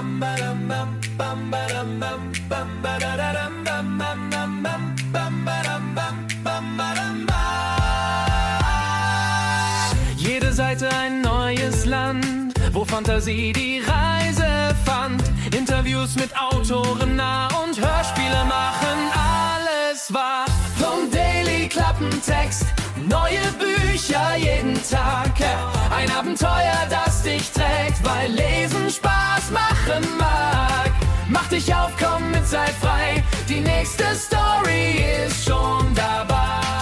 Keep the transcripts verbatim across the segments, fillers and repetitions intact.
Jede Seite ein neues Land, wo Fantasie die Reise fand. Interviews mit Autoren nah und Hörspiele machen alles wahr. Vom Daily Klappentext, neue Bücher jeden Tag. Ein Abenteuer, das dich trägt, weil Lesen Spaß machen mag. Mach dich auf, komm mit, sei frei, die nächste Story ist schon dabei.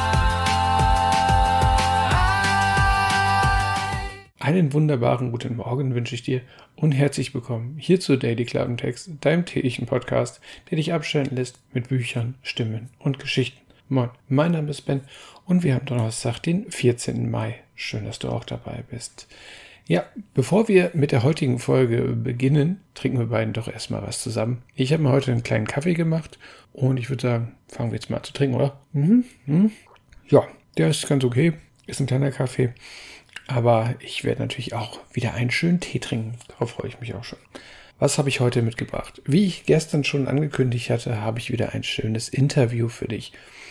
Einen wunderbaren guten Morgen wünsche ich dir und herzlich willkommen hier zu Daily Klappentext, deinem täglichen Podcast, der dich abschalten lässt mit Büchern, Stimmen und Geschichten. Moin, mein Name ist Ben und wir haben Donnerstag, den vierzehnten Mai. Schön, dass du auch dabei bist. Ja, bevor wir mit der heutigen Folge beginnen, trinken wir beiden doch erstmal was zusammen. Ich habe mir heute einen kleinen Kaffee gemacht und ich würde sagen, fangen wir jetzt mal an zu trinken, oder? Mhm, mhm. Ja, der ist ganz okay, ist ein kleiner Kaffee. Aber ich werde natürlich auch wieder einen schönen Tee trinken. Darauf freue ich mich auch schon. Was habe ich heute mitgebracht? Wie ich gestern schon angekündigt hatte, habe ich wieder ein schönes Interview für dich.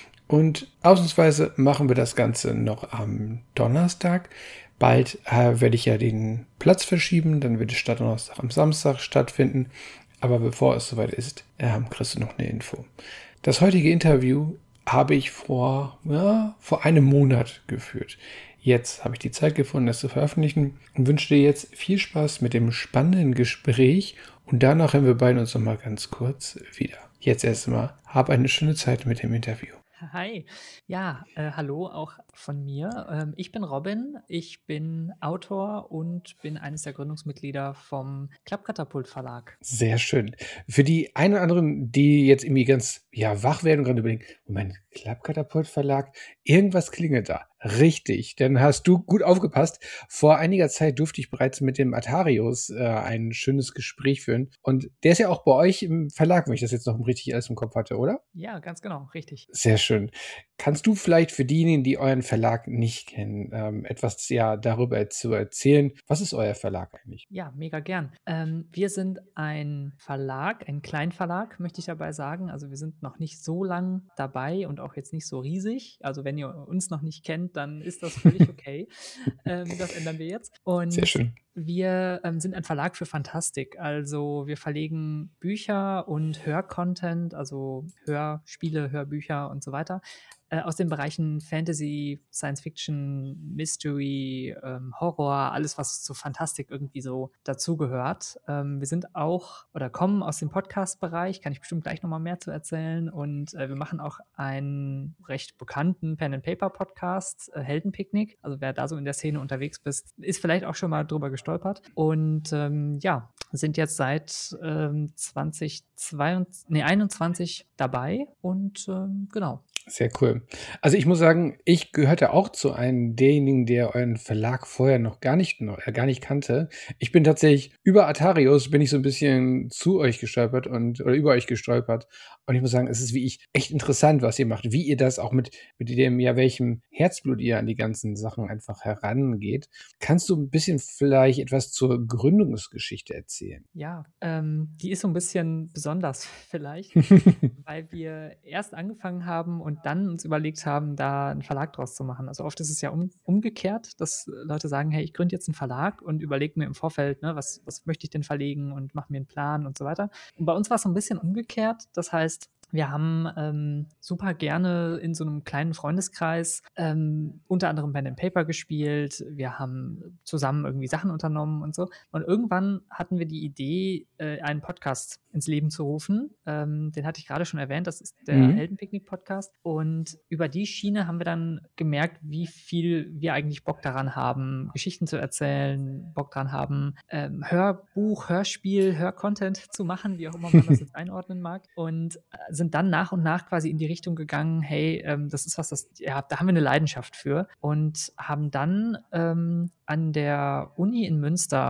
Und ausnahmsweise machen wir das Ganze noch am Donnerstag. Bald äh, werde ich ja den Platz verschieben. Dann wird es statt Donnerstag am Samstag stattfinden. Aber bevor es soweit ist, äh, kriegst du noch eine Info. Das heutige Interview habe ich vor, ja, vor einem Monat geführt. Jetzt habe ich die Zeit gefunden, das zu veröffentlichen und wünsche dir jetzt viel Spaß mit dem spannenden Gespräch und danach hören wir beide uns nochmal ganz kurz wieder. Jetzt erstmal, hab eine schöne Zeit mit dem Interview. Hi, ja, äh, hallo auch von mir. Ähm, ich bin Robin, ich bin Autor und bin eines der Gründungsmitglieder vom Klappkatapult Verlag. Sehr schön. Für die einen oder anderen, die jetzt irgendwie ganz ja, wach werden und gerade überlegen, Moment, Klappkatapult Verlag, irgendwas klingelt da. Richtig, dann hast du gut aufgepasst. Vor einiger Zeit durfte ich bereits mit dem Atarius äh, ein schönes Gespräch führen. Und der ist ja auch bei euch im Verlag, wenn ich das jetzt noch richtig alles im Kopf hatte, oder? Ja, ganz genau, richtig. Sehr schön. Kannst du vielleicht für diejenigen, die euren Verlag nicht kennen, ähm, etwas ja darüber zu erzählen? Was ist euer Verlag eigentlich? Ja, mega gern. Ähm, wir sind ein Verlag, ein Kleinverlag, möchte ich dabei sagen. Also wir sind noch nicht so lang dabei und auch jetzt nicht so riesig. Also wenn ihr uns noch nicht kennt, dann ist das völlig okay. ähm, das ändern wir jetzt. Und Sehr schön. Wir ähm, sind ein Verlag für Fantastik. Also wir verlegen Bücher und Hörcontent, also Hörspiele, Hörbücher und so weiter, äh, aus den Bereichen Fantasy, Science Fiction, Mystery, ähm, Horror, alles, was zu Fantastik irgendwie so dazugehört. Ähm, wir sind auch oder kommen aus dem Podcast-Bereich, kann ich bestimmt gleich nochmal mehr zu erzählen. Und äh, wir machen auch einen recht bekannten Pen-and-Paper-Podcast, äh, Heldenpicknick. Also wer da so in der Szene unterwegs bist, ist vielleicht auch schon mal drüber gestolpert. Und ähm, ja, sind jetzt seit ähm, zwanzig zweiundzwanzig, nee, einundzwanzig dabei und ähm, genau. Sehr cool. Also ich muss sagen, ich gehörte auch zu einem derjenigen, der euren Verlag vorher noch gar nicht, noch, äh, gar nicht kannte. Ich bin tatsächlich über Atarius bin ich so ein bisschen zu euch gestolpert und oder über euch gestolpert. Und ich muss sagen, es ist wie ich echt interessant, was ihr macht, wie ihr das auch mit, mit dem, ja, welchem Herzblut ihr an die ganzen Sachen einfach herangeht. Kannst du ein bisschen vielleicht etwas zur Gründungsgeschichte erzählen? Ja, ähm, die ist so ein bisschen besonders vielleicht, weil wir erst angefangen haben und dann uns überlegt haben, da einen Verlag draus zu machen. Also oft ist es ja um, umgekehrt, dass Leute sagen, hey, ich gründe jetzt einen Verlag und überlege mir im Vorfeld, ne, was, was möchte ich denn verlegen und mache mir einen Plan und so weiter. Und bei uns war es so ein bisschen umgekehrt. Das heißt, wir haben ähm, super gerne in so einem kleinen Freundeskreis ähm, unter anderem Pen and Paper gespielt. Wir haben zusammen irgendwie Sachen unternommen und so. Und irgendwann hatten wir die Idee, äh, einen Podcast ins Leben zu rufen. Ähm, den hatte ich gerade schon erwähnt. Das ist der Mhm. Heldenpicknick-Podcast. Und über die Schiene haben wir dann gemerkt, wie viel wir eigentlich Bock daran haben, Geschichten zu erzählen, Bock daran haben, ähm, Hörbuch, Hörspiel, Hörcontent zu machen, wie auch immer man das jetzt einordnen mag. Und äh, sind dann nach und nach quasi in die Richtung gegangen, hey, ähm, das ist was, das, ja, da haben wir eine Leidenschaft für und haben dann ähm, an der Uni in Münster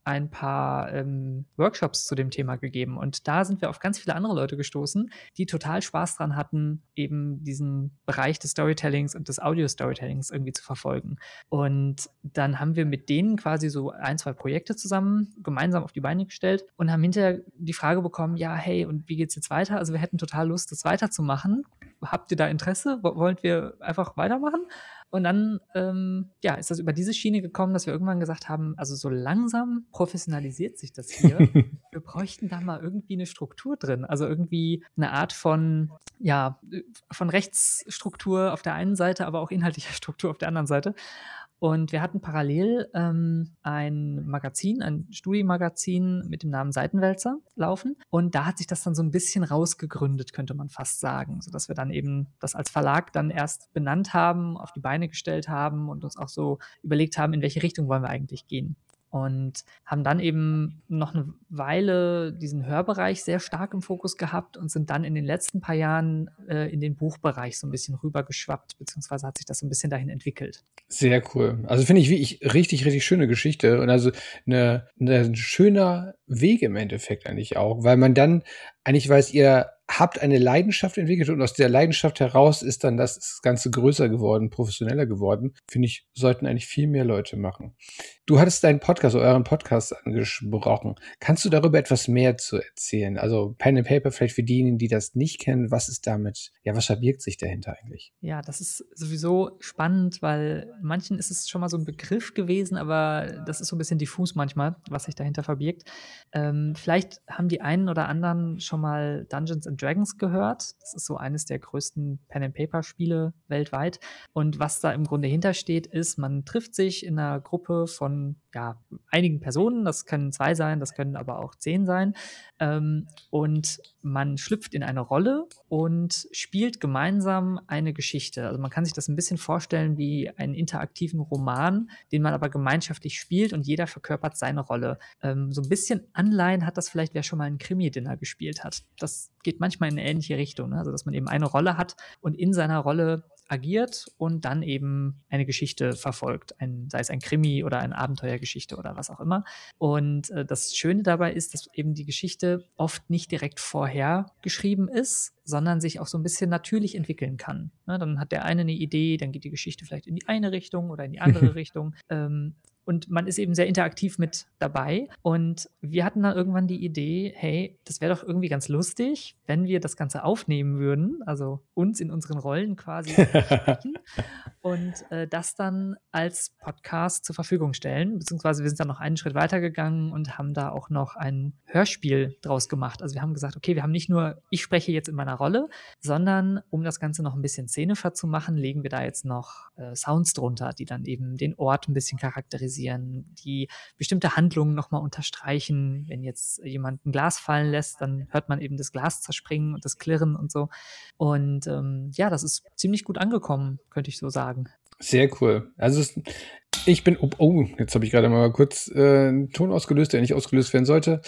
ein paar ähm, Workshops zu dem Thema gegeben. Und da sind wir auf ganz viele andere Leute gestoßen, die total Spaß dran hatten, eben diesen Bereich des Storytellings und des Audio-Storytellings irgendwie zu verfolgen. Und dann haben wir mit denen quasi so ein, zwei Projekte zusammen gemeinsam auf die Beine gestellt und haben hinterher die Frage bekommen, ja, hey, und wie geht's jetzt weiter? Also wir hätten total Lust, das weiterzumachen. Habt ihr da Interesse? Wollen wir einfach weitermachen? Und dann ähm, ja, ist das über diese Schiene gekommen, dass wir irgendwann gesagt haben, also so langsam professionalisiert sich das hier. Wir bräuchten da mal irgendwie eine Struktur drin. Also irgendwie eine Art von, ja, von Rechtsstruktur auf der einen Seite, aber auch inhaltlicher Struktur auf der anderen Seite. Und wir hatten parallel ähm, ein Magazin, ein Studiemagazin mit dem Namen Seitenwälzer laufen. Und da hat sich das dann so ein bisschen rausgegründet, könnte man fast sagen. Sodass wir dann eben das als Verlag dann erst benannt haben, auf die Beine gestellt haben und uns auch so überlegt haben, in welche Richtung wollen wir eigentlich gehen. Und haben dann eben noch eine Weile diesen Hörbereich sehr stark im Fokus gehabt und sind dann in den letzten paar Jahren äh, in den Buchbereich so ein bisschen rübergeschwappt, beziehungsweise hat sich das so ein bisschen dahin entwickelt. Sehr cool. Also finde ich, wie ich, richtig, richtig schöne Geschichte und also eine, eine, ein schöner Weg im Endeffekt eigentlich auch, weil man dann eigentlich weiß, ihr habt eine Leidenschaft entwickelt und aus der Leidenschaft heraus ist dann das Ganze größer geworden, professioneller geworden. Finde ich, sollten eigentlich viel mehr Leute machen. Du hattest deinen Podcast, euren Podcast angesprochen. Kannst du darüber etwas mehr zu erzählen? Also Pen and Paper, vielleicht für diejenigen, die das nicht kennen, was ist damit, ja, was verbirgt sich dahinter eigentlich? Ja, das ist sowieso spannend, weil manchen ist es schon mal so ein Begriff gewesen, aber das ist so ein bisschen diffus manchmal, was sich dahinter verbirgt. Ähm, vielleicht haben die einen oder anderen schon mal Dungeons and Dragons gehört. Das ist so eines der größten Pen-and-Paper-Spiele weltweit. Und was da im Grunde hintersteht, ist, man trifft sich in einer Gruppe von ja, einigen Personen. Das können zwei sein, das können aber auch zehn sein. Ähm, und man schlüpft in eine Rolle und spielt gemeinsam eine Geschichte. Also man kann sich das ein bisschen vorstellen wie einen interaktiven Roman, den man aber gemeinschaftlich spielt und jeder verkörpert seine Rolle. Ähm, so ein bisschen Anleihen hat das vielleicht, wer schon mal ein Krimi-Dinner gespielt hat. Das geht manchmal in eine ähnliche Richtung, ne? Also dass man eben eine Rolle hat und in seiner Rolle agiert und dann eben eine Geschichte verfolgt, ein, sei es ein Krimi oder eine Abenteuergeschichte oder was auch immer. Und äh, das Schöne dabei ist, dass eben die Geschichte oft nicht direkt vorher geschrieben ist, sondern sich auch so ein bisschen natürlich entwickeln kann. Ne, dann hat der eine eine Idee, dann geht die Geschichte vielleicht in die eine Richtung oder in die andere Richtung. Ähm, Und man ist eben sehr interaktiv mit dabei. Und wir hatten dann irgendwann die Idee, hey, das wäre doch irgendwie ganz lustig, wenn wir das Ganze aufnehmen würden, also uns in unseren Rollen quasi sprechen und äh, das dann als Podcast zur Verfügung stellen. Beziehungsweise wir sind dann noch einen Schritt weiter gegangen und haben da auch noch ein Hörspiel draus gemacht. Also wir haben gesagt, okay, wir haben nicht nur, ich spreche jetzt in meiner Rolle, sondern um das Ganze noch ein bisschen szenischer zu machen, legen wir da jetzt noch äh, Sounds drunter, die dann eben den Ort ein bisschen charakterisieren, die bestimmte Handlungen nochmal unterstreichen. Wenn jetzt jemand ein Glas fallen lässt, dann hört man eben das Glas zerspringen und das Klirren und so. Und ähm, ja, das ist ziemlich gut angekommen, könnte ich so sagen. Sehr cool. Also es, ich bin, oh, oh jetzt habe ich gerade mal kurz äh, einen Ton ausgelöst, der nicht ausgelöst werden sollte.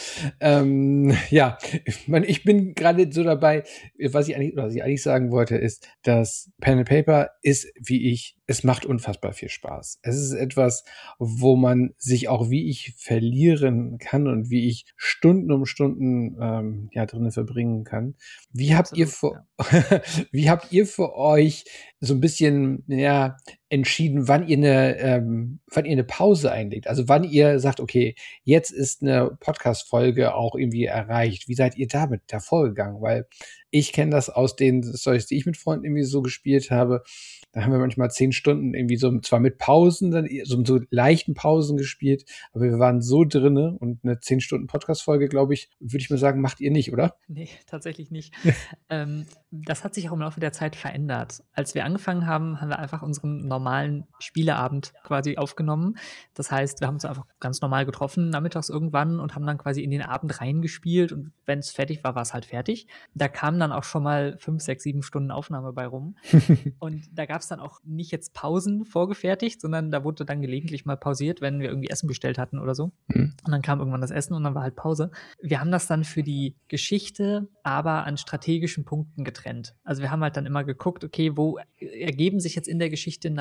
Ähm, ja, ich, mein, ich bin gerade so dabei, was ich eigentlich, was ich eigentlich sagen wollte, ist, dass Pen and Paper ist, wie ich, es macht unfassbar viel Spaß. Es ist etwas, wo man sich auch wie ich verlieren kann und wie ich Stunden um Stunden ähm, ja drinnen verbringen kann. Wie habt ihr für, ja. Wie habt ihr für euch so ein bisschen ja entschieden, wann ihr eine ähm, wann ihr eine Pause einlegt? Also wann ihr sagt, okay, jetzt ist eine Podcast-Folge auch irgendwie erreicht. Wie seid ihr damit davor gegangen? Weil ich kenne das aus den Storys, die ich mit Freunden irgendwie so gespielt habe. Da haben wir manchmal zehn Stunden irgendwie so, zwar mit Pausen, dann so, so leichten Pausen gespielt, aber wir waren so drinne und eine zehn Stunden Podcast-Folge, glaube ich, würde ich mal sagen, macht ihr nicht, oder? Nee, tatsächlich nicht. ähm, das hat sich auch im Laufe der Zeit verändert. Als wir angefangen haben, haben wir einfach unseren normalen Spieleabend quasi aufgenommen. Das heißt, wir haben uns einfach ganz normal getroffen, nachmittags irgendwann und haben dann quasi in den Abend reingespielt und wenn es fertig war, war es halt fertig. Da kamen dann auch schon mal fünf, sechs, sieben Stunden Aufnahme bei rum. Und da gab es dann auch nicht jetzt Pausen vorgefertigt, sondern da wurde dann gelegentlich mal pausiert, wenn wir irgendwie Essen bestellt hatten oder so. Mhm. Und dann kam irgendwann das Essen und dann war halt Pause. Wir haben das dann für die Geschichte aber an strategischen Punkten getrennt. Also wir haben halt dann immer geguckt, okay, wo ergeben sich jetzt in der Geschichte nat-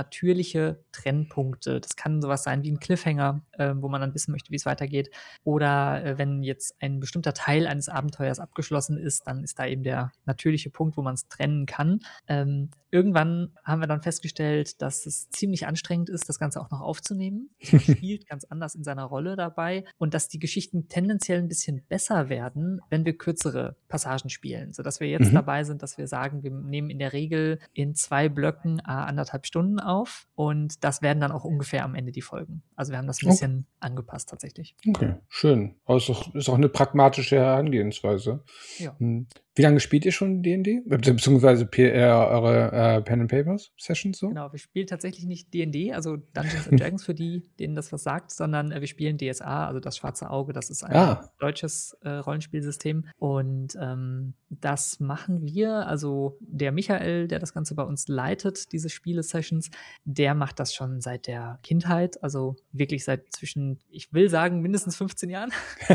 natürliche Trennpunkte. Das kann sowas sein wie ein Cliffhanger, äh, wo man dann wissen möchte, wie es weitergeht. Oder äh, wenn jetzt ein bestimmter Teil eines Abenteuers abgeschlossen ist, dann ist da eben der natürliche Punkt, wo man es trennen kann. Ähm, irgendwann haben wir dann festgestellt, dass es ziemlich anstrengend ist, das Ganze auch noch aufzunehmen. Also man spielt ganz anders in seiner Rolle dabei und dass die Geschichten tendenziell ein bisschen besser werden, wenn wir kürzere Passagen spielen, sodass wir jetzt mhm. dabei sind, dass wir sagen, wir nehmen in der Regel in zwei Blöcken a anderthalb Stunden auf und das werden dann auch ungefähr am Ende die Folgen. Also wir haben das ein bisschen okay. angepasst tatsächlich. Okay, schön. Aber es ist auch, ist auch eine pragmatische Herangehensweise. Ja. Wie lange spielt ihr schon D und D? Beziehungsweise P- äh, eure äh, Pen and Papers Sessions so? Genau, wir spielen tatsächlich nicht D und D, also Dungeons and Dragons für die, denen das was sagt, sondern äh, wir spielen D S A, also das Schwarze Auge, das ist ein ah. deutsches äh, Rollenspielsystem und ähm, das machen wir, also der Michael, der das Ganze bei uns leitet, diese Spiele-Sessions, der macht das schon seit der Kindheit, also wirklich seit zwischen, ich will sagen, mindestens fünfzehn Jahren.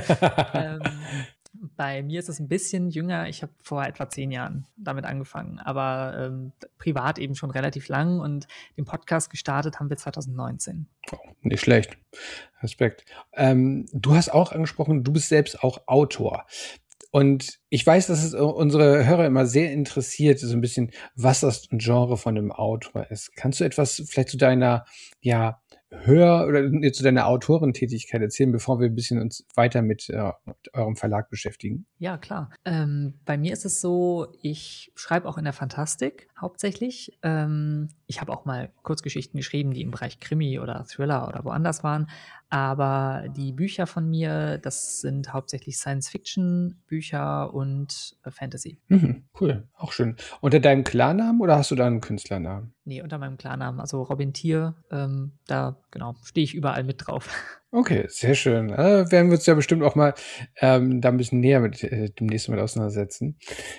ähm, Bei mir ist es ein bisschen jünger. Ich habe vor etwa zehn Jahren damit angefangen, aber ähm, privat eben schon relativ lang und den Podcast gestartet haben wir zwanzig neunzehn. Oh, nicht schlecht. Respekt. Ähm, du hast auch angesprochen, du bist selbst auch Autor. Und ich weiß, dass es unsere Hörer immer sehr interessiert, so ein bisschen, was das Genre von einem Autor ist. Kannst du etwas vielleicht zu deiner, ja, Hör- oder zu deiner Autorentätigkeit erzählen, bevor wir ein bisschen uns weiter mit, äh, mit eurem Verlag beschäftigen? Ja, klar. Ähm, bei mir ist es so, ich schreibe auch in der Fantastik hauptsächlich. Ähm, ich habe auch mal Kurzgeschichten geschrieben, die im Bereich Krimi oder Thriller oder woanders waren. Aber die Bücher von mir, das sind hauptsächlich Science-Fiction-Bücher und äh, Fantasy. Mhm, cool, auch schön. Unter deinem Klarnamen oder hast du da einen Künstlernamen? Nee, unter meinem Klarnamen, also Robin Thier, ähm, da genau stehe ich überall mit drauf. Okay, sehr schön. Äh, werden wir uns ja bestimmt auch mal ähm, da ein bisschen näher mit äh, demnächst mit auseinandersetzen.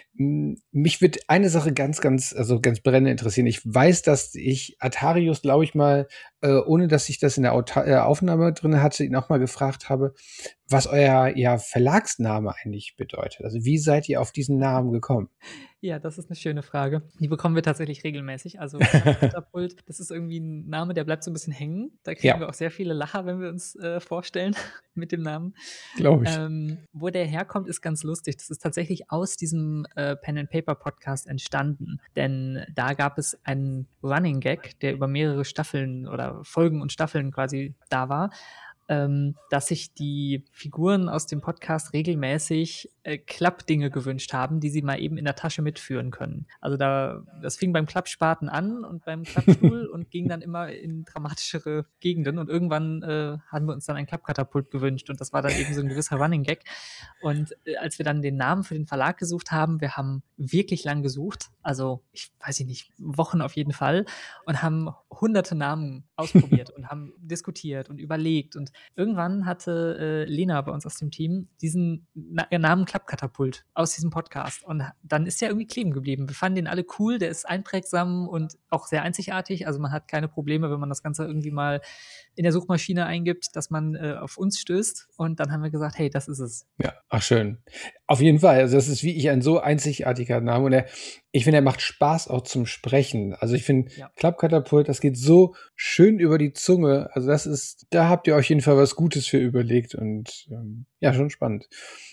M- Mich wird eine Sache ganz, ganz, also ganz brennend interessieren. Ich weiß, dass ich Atarius, glaube ich mal, äh, ohne dass ich das in der Auta- äh, Aufnahme drin hatte, ihn auch mal gefragt habe, was euer ja, Verlagsname eigentlich bedeutet. Also wie seid ihr auf diesen Namen gekommen? Ja, das ist eine schöne Frage. Die bekommen wir tatsächlich regelmäßig. Also Katapult, das ist irgendwie ein Name, der bleibt so ein bisschen hängen. Da kriegen Ja. wir auch sehr viele Lacher, wenn wir uns äh, vorstellen mit dem Namen. Glaube ich. Ähm, wo der herkommt, ist ganz lustig. Das ist tatsächlich aus diesem äh, Pen and Paper Podcast entstanden. Denn da gab es einen Running Gag, der über mehrere Staffeln oder Folgen und Staffeln quasi da war. Ähm, dass sich die Figuren aus dem Podcast regelmäßig äh, Klappdinge gewünscht haben, die sie mal eben in der Tasche mitführen können. Also da, das fing beim Klappspaten an und beim Klappstuhl und ging dann immer in dramatischere Gegenden und irgendwann äh, haben wir uns dann ein Klappkatapult gewünscht und das war dann eben so ein gewisser Running Gag. Und äh, als wir dann den Namen für den Verlag gesucht haben, wir haben wirklich lang gesucht, also ich weiß nicht, Wochen auf jeden Fall und haben hunderte Namen ausprobiert und haben diskutiert und überlegt und irgendwann hatte äh, Lena bei uns aus dem Team diesen Na- Namen Klappkatapult aus diesem Podcast und dann ist der irgendwie kleben geblieben. Wir fanden den alle cool, der ist einprägsam und auch sehr einzigartig, also man hat keine Probleme, wenn man das Ganze irgendwie mal in der Suchmaschine eingibt, dass man äh, auf uns stößt und dann haben wir gesagt, hey, das ist es. Ja, ach schön. Auf jeden Fall, also das ist wie ich ein so einzigartiger Name und er, ich finde, er macht Spaß auch zum Sprechen. Also ich finde, Ja. Klappkatapult, das geht so schön über die Zunge. Also das ist, da habt ihr auf jeden Fall was Gutes für überlegt und ähm, ja, schon spannend.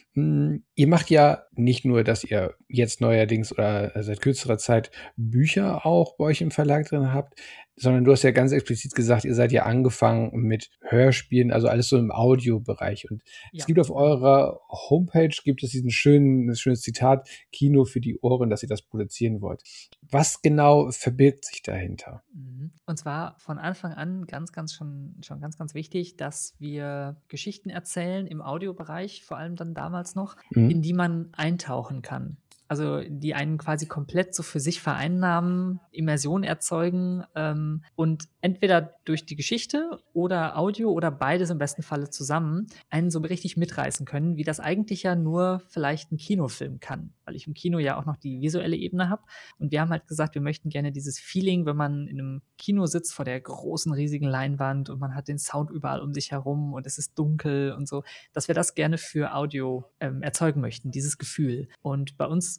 Hm, Ihr macht ja nicht nur, dass ihr jetzt neuerdings oder seit kürzerer Zeit Bücher auch bei euch im Verlag drin habt, sondern du hast ja ganz explizit gesagt, ihr seid ja angefangen mit Hörspielen, also alles so im Audiobereich. Und Ja. es gibt auf eurer Homepage, gibt es diesen schönen, das schönes Zitat, Kino für die Ohren, dass ihr das produzieren wollt. Was genau verbirgt sich dahinter? Mhm. Und zwar von Anfang an ganz, ganz schon, schon ganz, ganz wichtig, dass wir Geschichten erzählen im Audiobereich, vor allem dann damals noch, Mhm. in die man eintauchen kann. Also die einen quasi komplett so für sich vereinnahmen, Immersion erzeugen ähm, und entweder durch die Geschichte oder Audio oder beides im besten Falle zusammen einen so richtig mitreißen können, wie das eigentlich ja nur vielleicht ein Kinofilm kann, weil ich im Kino ja auch noch die visuelle Ebene habe. Und wir haben halt gesagt, wir möchten gerne dieses Feeling, wenn man in einem Kino sitzt vor der großen, riesigen Leinwand und man hat den Sound überall um sich herum und es ist dunkel und so, dass wir das gerne für Audio ähm, erzeugen möchten, dieses Gefühl. Und bei uns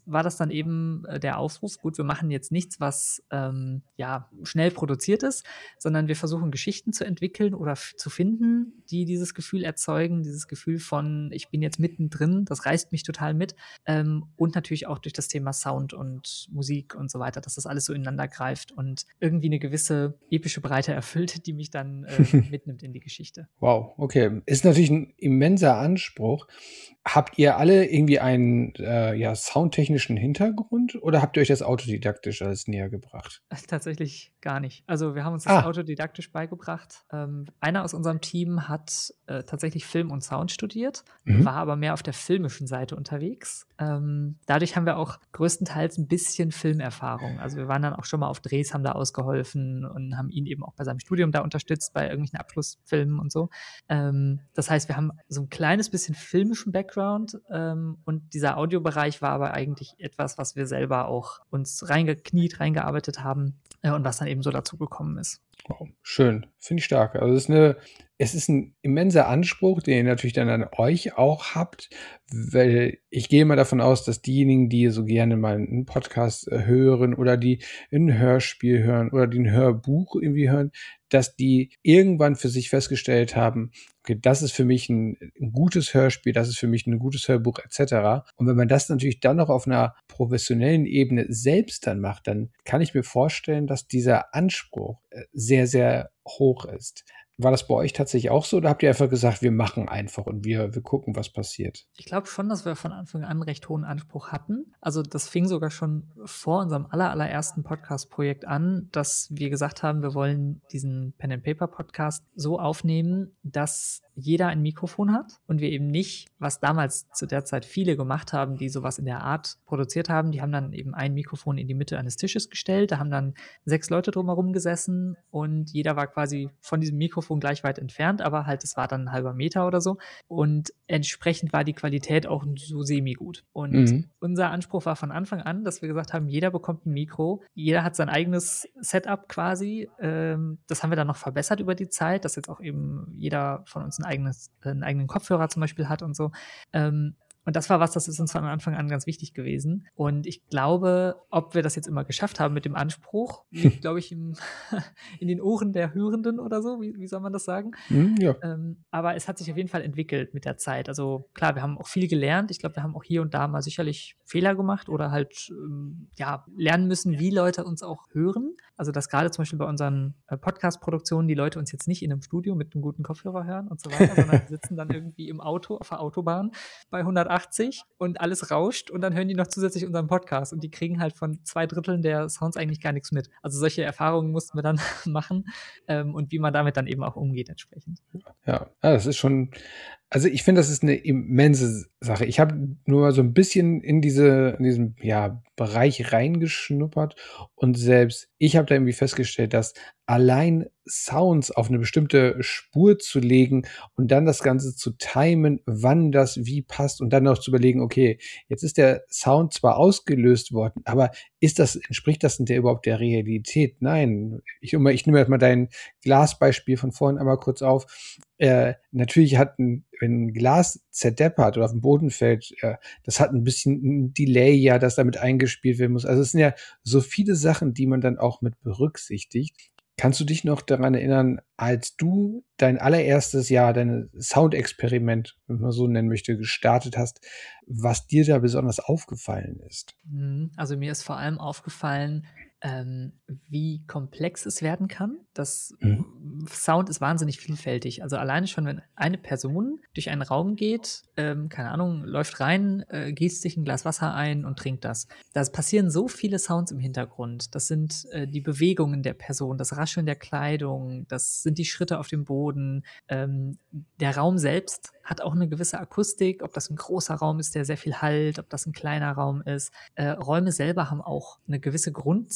war das dann eben äh, der Aufruf, gut, wir machen jetzt nichts, was ähm, ja schnell produziert ist, sondern wir versuchen Geschichten zu entwickeln oder f- zu finden, die dieses Gefühl erzeugen, dieses Gefühl von, ich bin jetzt mittendrin, das reißt mich total mit. Ähm, und natürlich auch durch das Thema Sound und Musik und so weiter, dass das alles so ineinander greift und irgendwie eine gewisse epische Breite erfüllt, die mich dann äh, mitnimmt in die Geschichte. Wow, okay. Ist natürlich ein immenser Anspruch. Habt ihr alle irgendwie einen äh, ja, soundtechnischen Hintergrund oder habt ihr euch das autodidaktisch alles näher gebracht? Tatsächlich gar nicht. Also wir haben uns das Ah, autodidaktisch beigebracht. Ähm, einer aus unserem Team hat äh, tatsächlich Film und Sound studiert, mhm. war aber mehr auf der filmischen Seite unterwegs. Ähm, dadurch haben wir auch größtenteils ein bisschen Filmerfahrung. Also wir waren dann auch schon mal auf Drehs, haben da ausgeholfen und haben ihn eben auch bei seinem Studium da unterstützt, bei irgendwelchen Abschlussfilmen und so. Ähm, das heißt, wir haben so ein kleines bisschen filmischen Background ähm, und dieser Audiobereich war aber eigentlich etwas, was wir selber auch uns reingekniet, reingearbeitet haben äh, und was dann eben so dazu gekommen ist. Wow, schön. Finde ich stark. Also es ist eine, es ist ein immenser Anspruch, den ihr natürlich dann an euch auch habt, weil ich gehe mal davon aus, dass diejenigen, die so gerne mal einen Podcast äh, hören oder die ein Hörspiel hören oder die ein Hörbuch irgendwie hören, dass die irgendwann für sich festgestellt haben, okay, das ist für mich ein, ein gutes Hörspiel, das ist für mich ein gutes Hörbuch et cetera. Und wenn man das natürlich dann noch auf einer professionellen Ebene selbst dann macht, dann kann ich mir vorstellen, dass dieser Anspruch äh, sehr, sehr hoch ist. War das bei euch tatsächlich auch so oder habt ihr einfach gesagt, wir machen einfach und wir, wir gucken, was passiert? Ich glaube schon, dass wir von Anfang an einen recht hohen Anspruch hatten. Also das fing sogar schon vor unserem aller, allerersten Podcast-Projekt an, dass wir gesagt haben, wir wollen diesen Pen-and-Paper-Podcast so aufnehmen, dass jeder ein Mikrofon hat und wir eben nicht, was damals zu der Zeit viele gemacht haben, die sowas in der Art produziert haben, die haben dann eben ein Mikrofon in die Mitte eines Tisches gestellt, da haben dann sechs Leute drumherum gesessen und jeder war quasi von diesem Mikrofon gleich weit entfernt, aber halt, es war dann ein halber Meter oder so und entsprechend war die Qualität auch so semi-gut. Und Mhm. unser Anspruch war von Anfang an, dass wir gesagt haben, jeder bekommt ein Mikro, jeder hat sein eigenes Setup quasi. Ähm, das haben wir dann noch verbessert über die Zeit, dass jetzt auch eben jeder von uns ein eigenes, einen eigenen Kopfhörer zum Beispiel hat und so. Ähm, und das war was, das ist uns von Anfang an ganz wichtig gewesen. Und ich glaube, ob wir das jetzt immer geschafft haben mit dem Anspruch, liegt, glaube ich, im, in den Ohren der Hörenden oder so. Wie, wie soll man das sagen? Mhm, ja. Ähm, aber es hat sich auf jeden Fall entwickelt mit der Zeit. Also klar, wir haben auch viel gelernt. Ich glaube, wir haben auch hier und da mal sicherlich Fehler gemacht oder halt ähm, ja, lernen müssen, wie Leute uns auch hören. Also dass gerade zum Beispiel bei unseren äh, Podcast-Produktionen die Leute uns jetzt nicht in einem Studio mit einem guten Kopfhörer hören und so weiter, sondern sitzen dann irgendwie im Auto auf der Autobahn bei hundertachtzig und alles rauscht und dann hören die noch zusätzlich unseren Podcast und die kriegen halt von zwei Dritteln der Sounds eigentlich gar nichts mit. Also solche Erfahrungen mussten wir dann machen ähm, und wie man damit dann eben auch umgeht entsprechend. Ja, ja, das ist schon, also ich finde, das ist eine immense Sache. Ich habe nur mal so ein bisschen in diese, in diesen, ja, Bereich reingeschnuppert und selbst ich habe da irgendwie festgestellt, dass allein Sounds auf eine bestimmte Spur zu legen und dann das Ganze zu timen, wann das wie passt und dann noch zu überlegen, okay, jetzt ist der Sound zwar ausgelöst worden, aber ist das, entspricht das denn der überhaupt der Realität? Nein. Ich, ich nehme jetzt mal dein Glasbeispiel von vorhin einmal kurz auf. Äh, natürlich hat ein, wenn ein Glas zerdeppert oder auf den Boden fällt, äh, das hat ein bisschen ein Delay, ja, das damit eingespielt werden muss. Also es sind ja so viele Sachen, die man dann auch mit berücksichtigt. Kannst du dich noch daran erinnern, als du dein allererstes Jahr, dein Soundexperiment, wenn man so nennen möchte, gestartet hast, was dir da besonders aufgefallen ist? Also mir ist vor allem aufgefallen, ähm, wie komplex es werden kann. Das Mhm. Sound ist wahnsinnig vielfältig. Also alleine schon, wenn eine Person durch einen Raum geht, ähm, keine Ahnung, läuft rein, äh, gießt sich ein Glas Wasser ein und trinkt das. Da passieren so viele Sounds im Hintergrund. Das sind äh, die Bewegungen der Person, das Rascheln der Kleidung, das sind die Schritte auf dem Boden. Ähm, der Raum selbst hat auch eine gewisse Akustik, ob das ein großer Raum ist, der sehr viel hallt, ob das ein kleiner Raum ist. Äh, Räume selber haben auch eine gewisse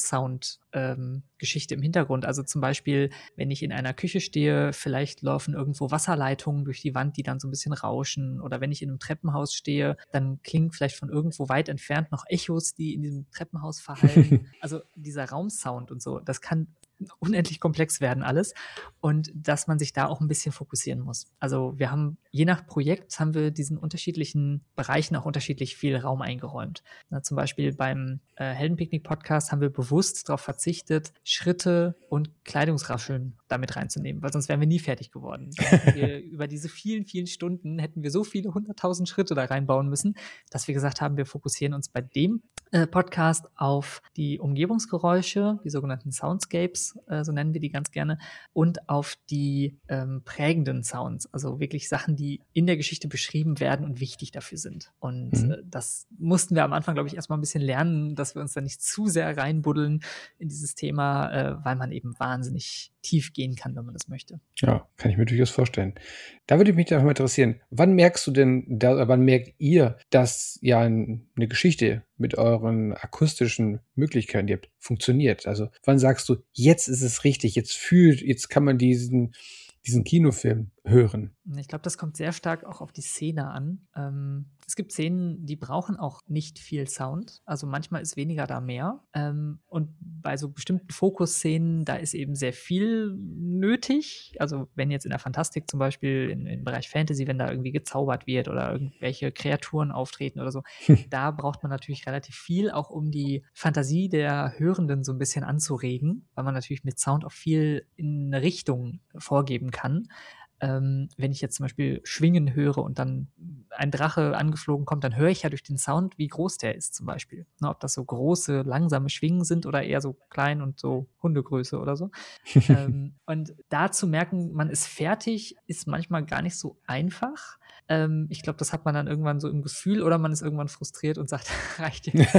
Grundsound-Geschichte ähm, im Hintergrund. Also zum Beispiel, wenn ich in einer Küche stehe, vielleicht laufen irgendwo Wasserleitungen durch die Wand, die dann so ein bisschen rauschen. Oder wenn ich in einem Treppenhaus stehe, dann klingen vielleicht von irgendwo weit entfernt noch Echos, die in diesem Treppenhaus verhallen. Also dieser Raumsound und so, das kann unendlich komplex werden alles und dass man sich da auch ein bisschen fokussieren muss. Also wir haben, je nach Projekt, haben wir diesen unterschiedlichen Bereichen auch unterschiedlich viel Raum eingeräumt. Na, zum Beispiel beim äh, Heldenpicknick-Podcast haben wir bewusst darauf verzichtet, Schritte und Kleidungsrascheln damit reinzunehmen, weil sonst wären wir nie fertig geworden. Dann hätten wir über diese vielen, vielen Stunden hätten wir so viele hunderttausend Schritte da reinbauen müssen, dass wir gesagt haben, wir fokussieren uns bei dem äh, Podcast auf die Umgebungsgeräusche, die sogenannten Soundscapes, äh, so nennen wir die ganz gerne, und auf die ähm, prägenden Sounds, also wirklich Sachen, die in der Geschichte beschrieben werden und wichtig dafür sind. Und mhm. äh, das mussten wir am Anfang, glaube ich, erstmal ein bisschen lernen, dass wir uns da nicht zu sehr reinbuddeln in dieses Thema, äh, weil man eben wahnsinnig tief gehen kann, wenn man das möchte. Ja, kann ich mir durchaus vorstellen. Da würde mich einfach mal interessieren, wann merkst du denn, da, wann merkt ihr, dass ja eine Geschichte mit euren akustischen Möglichkeiten, die ihr habt, funktioniert? Also wann sagst du, jetzt ist es richtig, jetzt fühlt, jetzt kann man diesen, diesen Kinofilm hören? Ich glaube, das kommt sehr stark auch auf die Szene an. Ähm, es gibt Szenen, die brauchen auch nicht viel Sound. Also manchmal ist weniger da mehr. Ähm, und bei so bestimmten Fokusszenen, da ist eben sehr viel nötig. Also wenn jetzt in der Fantastik zum Beispiel, in, im Bereich Fantasy, wenn da irgendwie gezaubert wird oder irgendwelche Kreaturen auftreten oder so, da braucht man natürlich relativ viel, auch um die Fantasie der Hörenden so ein bisschen anzuregen, weil man natürlich mit Sound auch viel in eine Richtung vorgeben kann. Ähm, wenn ich jetzt zum Beispiel Schwingen höre und dann ein Drache angeflogen kommt, dann höre ich ja durch den Sound, wie groß der ist zum Beispiel. Ne, ob das so große, langsame Schwingen sind oder eher so klein und so Hundegröße oder so. ähm, und da zu merken, man ist fertig, ist manchmal gar nicht so einfach. Ähm, ich glaube, das hat man dann irgendwann so im Gefühl oder man ist irgendwann frustriert und sagt, reicht jetzt.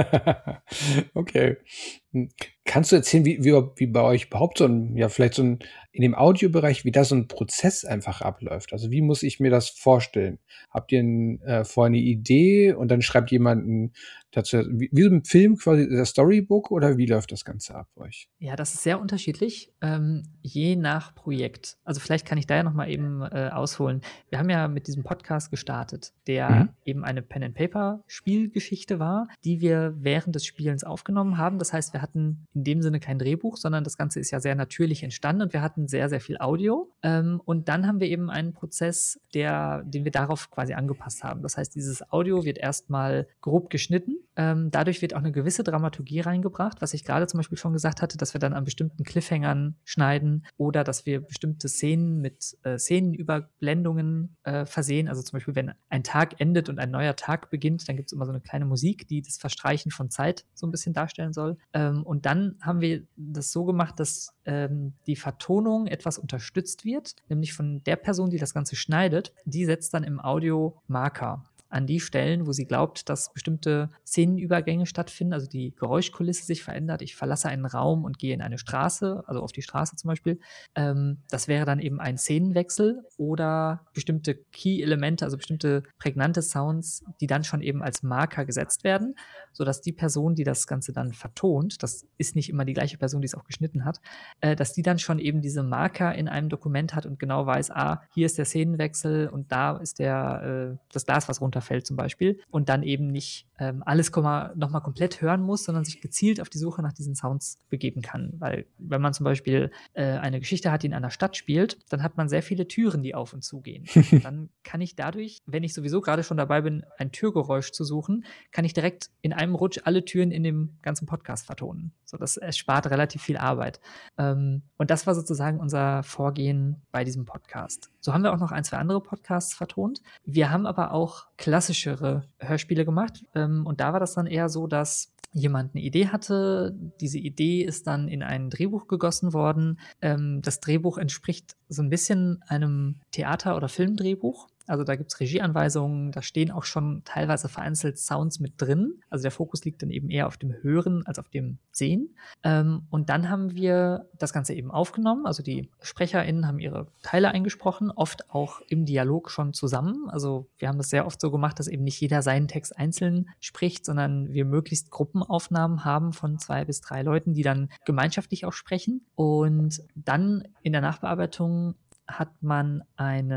Okay. Kannst du erzählen, wie, wie, wie bei euch überhaupt so ein, ja, vielleicht so ein, in dem Audiobereich, wie da so ein Prozess einfach abläuft? Also wie muss ich mir das vorstellen? Habt ihr ein, äh, vorher eine Idee und dann schreibt jemand dazu, wie, wie so ein Film quasi, das Storybook oder wie läuft das Ganze ab bei euch? Ja, das ist sehr unterschiedlich, ähm, je nach Projekt. Also vielleicht kann ich da ja nochmal eben äh, ausholen. Wir haben ja mit diesem Podcast gestartet, der mhm. eben eine Pen-and-Paper-Spielgeschichte war, die wir während des Spielens aufgenommen haben. Das heißt, wir hatten in dem Sinne kein Drehbuch, sondern das Ganze ist ja sehr natürlich entstanden und wir hatten sehr, sehr viel Audio. Ähm, und dann haben wir eben einen Prozess, der, den wir darauf quasi angepasst haben. Das heißt, dieses Audio wird erstmal grob geschnitten. Ähm, dadurch wird auch eine gewisse Dramaturgie reingebracht, was ich gerade zum Beispiel schon gesagt hatte, dass wir dann an bestimmten Cliffhangern schneiden oder dass wir bestimmte Szenen mit äh, Szenenüberblendungen äh, versehen. Also zum Beispiel, wenn ein Tag endet und ein neuer Tag beginnt, dann gibt es immer so eine kleine Musik, die das Verstreichen von Zeit so ein bisschen darstellen soll. Ähm, und dann haben wir das so gemacht, dass ähm, die Vertonung etwas unterstützt wird, nämlich von der Person, die das Ganze schneidet. Die setzt dann im Audio Marker an die Stellen, wo sie glaubt, dass bestimmte Szenenübergänge stattfinden, also die Geräuschkulisse sich verändert. Ich verlasse einen Raum und gehe in eine Straße, also auf die Straße zum Beispiel. Ähm, das wäre dann eben ein Szenenwechsel oder bestimmte Key-Elemente, also bestimmte prägnante Sounds, die dann schon eben als Marker gesetzt werden, sodass die Person, die das Ganze dann vertont, das ist nicht immer die gleiche Person, die es auch geschnitten hat, äh, dass die dann schon eben diese Marker in einem Dokument hat und genau weiß, ah, hier ist der Szenenwechsel und da ist der, äh, das Glas, was runter fällt zum Beispiel und dann eben nicht ähm, alles nochmal komplett hören muss, sondern sich gezielt auf die Suche nach diesen Sounds begeben kann. Weil wenn man zum Beispiel äh, eine Geschichte hat, die in einer Stadt spielt, dann hat man sehr viele Türen, die auf und zu gehen. Dann kann ich dadurch, wenn ich sowieso gerade schon dabei bin, ein Türgeräusch zu suchen, kann ich direkt in einem Rutsch alle Türen in dem ganzen Podcast vertonen. So, das erspart relativ viel Arbeit. Ähm, und das war sozusagen unser Vorgehen bei diesem Podcast. So haben wir auch noch ein, zwei andere Podcasts vertont. Wir haben aber auch klassischere Hörspiele gemacht. Ähm, und da war das dann eher so, dass jemand eine Idee hatte. Diese Idee ist dann in ein Drehbuch gegossen worden. Ähm, das Drehbuch entspricht so ein bisschen einem Theater- oder Filmdrehbuch. Also da gibt es Regieanweisungen, da stehen auch schon teilweise vereinzelt Sounds mit drin. Also der Fokus liegt dann eben eher auf dem Hören als auf dem Sehen. Ähm, und dann haben wir das Ganze eben aufgenommen. Also die SprecherInnen haben ihre Teile eingesprochen, oft auch im Dialog schon zusammen. Also wir haben das sehr oft so gemacht, dass eben nicht jeder seinen Text einzeln spricht, sondern wir möglichst Gruppenaufnahmen haben von zwei bis drei Leuten, die dann gemeinschaftlich auch sprechen. Und dann in der Nachbearbeitung hat man einen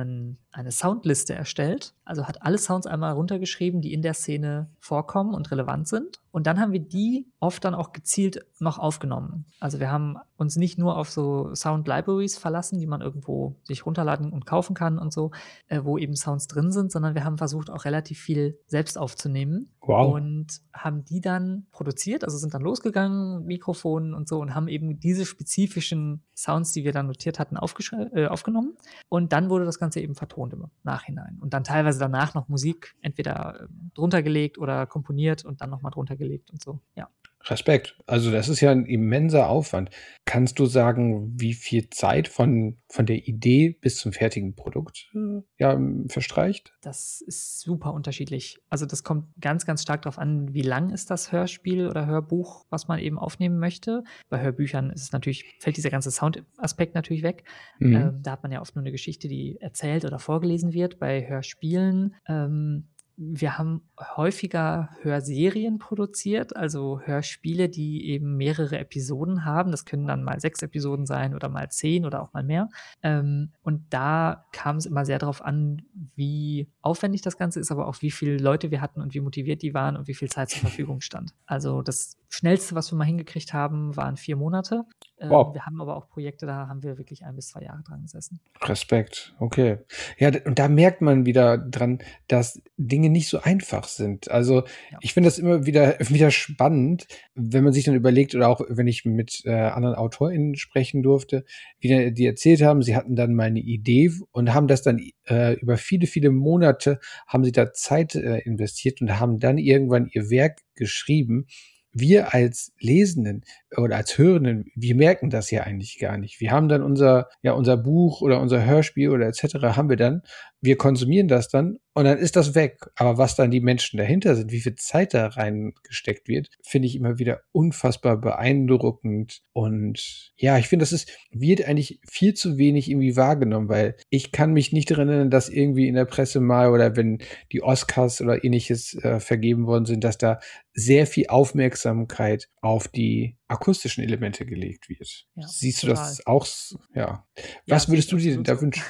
eine Soundliste erstellt, also hat alle Sounds einmal runtergeschrieben, die in der Szene vorkommen und relevant sind. Und dann haben wir die oft dann auch gezielt noch aufgenommen. Also wir haben uns nicht nur auf so Sound-Libraries verlassen, die man irgendwo sich runterladen und kaufen kann und so, äh, wo eben Sounds drin sind, sondern wir haben versucht, auch relativ viel selbst aufzunehmen. Wow. Und haben die dann produziert, also sind dann losgegangen, Mikrofonen und so, und haben eben diese spezifischen Sounds, die wir dann notiert hatten, äh, aufgenommen. Und dann wurde das Ganze eben vertont im Nachhinein. Und dann teilweise danach noch Musik entweder äh, drunter gelegt oder komponiert und dann nochmal drunter gelegt und so, ja. Respekt. Also das ist ja ein immenser Aufwand. Kannst du sagen, wie viel Zeit von, von der Idee bis zum fertigen Produkt äh, ja, verstreicht? Das ist super unterschiedlich. Also das kommt ganz, ganz stark darauf an, wie lang ist das Hörspiel oder Hörbuch, was man eben aufnehmen möchte. Bei Hörbüchern ist es natürlich, fällt dieser ganze Soundaspekt natürlich weg. Mhm. Ähm, da hat man ja oft nur eine Geschichte, die erzählt oder vorgelesen wird. Bei Hörspielen ähm, wir haben häufiger Hörserien produziert, also Hörspiele, die eben mehrere Episoden haben. Das können dann mal sechs Episoden sein oder mal zehn oder auch mal mehr. Ähm, und da kam es immer sehr darauf an, wie aufwendig das Ganze ist, aber auch wie viele Leute wir hatten und wie motiviert die waren und wie viel Zeit zur Verfügung stand. Also das Schnellste, was wir mal hingekriegt haben, waren vier Monate. Ähm, wow. Wir haben aber auch Projekte, da haben wir wirklich ein bis zwei Jahre dran gesessen. Respekt, okay. Ja, und da merkt man wieder dran, dass Dinge nicht so einfach sind. Also ja. Ich finde das immer wieder, wieder spannend, wenn man sich dann überlegt, oder auch wenn ich mit äh, anderen AutorInnen sprechen durfte, wie die erzählt haben, sie hatten dann mal eine Idee und haben das dann äh, über viele, viele Monate, haben sie da Zeit äh, investiert und haben dann irgendwann ihr Werk geschrieben. Wir als Lesenden oder als Hörenden, wir merken das ja eigentlich gar nicht. Wir haben dann unser, ja, unser Buch oder unser Hörspiel oder et cetera haben wir dann. Wir konsumieren das dann und dann ist das weg. Aber was dann die Menschen dahinter sind, wie viel Zeit da reingesteckt wird, finde ich immer wieder unfassbar beeindruckend. Und ja, ich finde, das ist, wird eigentlich viel zu wenig irgendwie wahrgenommen, weil ich kann mich nicht erinnern, dass irgendwie in der Presse mal oder wenn die Oscars oder ähnliches äh, vergeben worden sind, dass da sehr viel Aufmerksamkeit auf die akustischen Elemente gelegt wird. Ja, siehst total. Du das auch? Ja. Was ja, würdest du dir denn da wünschen?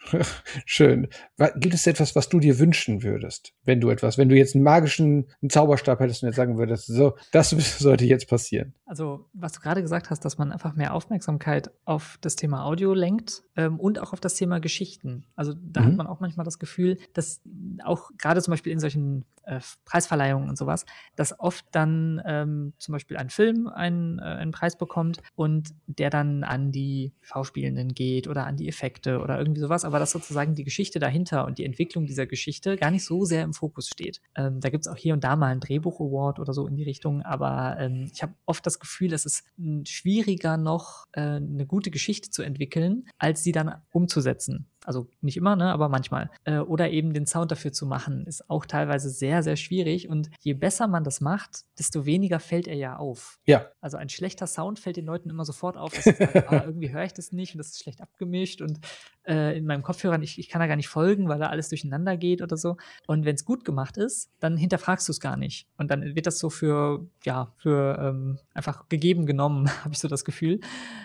Schön. Gibt es etwas, was du dir wünschen würdest, wenn du etwas, wenn du jetzt einen magischen einen Zauberstab hättest und jetzt sagen würdest, so, das sollte jetzt passieren? Also, was du gerade gesagt hast, dass man einfach mehr Aufmerksamkeit auf das Thema Audio lenkt ähm, und auch auf das Thema Geschichten. Also, da mhm. hat man auch manchmal das Gefühl, dass auch gerade zum Beispiel in solchen äh, Preisverleihungen und sowas, dass oft dann ähm, zum Beispiel ein Film einen, äh, einen Preis bekommt und der dann an die Schauspielenden geht oder an die Effekte oder irgendwie sowas, aber dass sozusagen die Geschichte dahinter und die Entwicklung dieser Geschichte gar nicht so sehr im Fokus steht. Ähm, da gibt es auch hier und da mal einen Drehbuch-Award oder so in die Richtung, aber ähm, ich habe oft das Gefühl, es ist schwieriger noch, äh, eine gute Geschichte zu entwickeln, als sie dann umzusetzen. Also nicht immer, ne, aber manchmal. Äh, oder eben den Sound dafür zu machen, ist auch teilweise sehr, sehr schwierig. Und je besser man das macht, desto weniger fällt er ja auf. Ja. Also ein schlechter Sound fällt den Leuten immer sofort auf, dass sie sagen, ah, irgendwie höre ich das nicht und das ist schlecht abgemischt und äh, in meinem Kopfhörer, ich, ich kann da gar nicht folgen, weil da alles durcheinander geht oder so. Und wenn es gut gemacht ist, dann hinterfragst du es gar nicht. Und dann wird das so für, ja, für ähm, einfach gegeben genommen, habe ich so das Gefühl.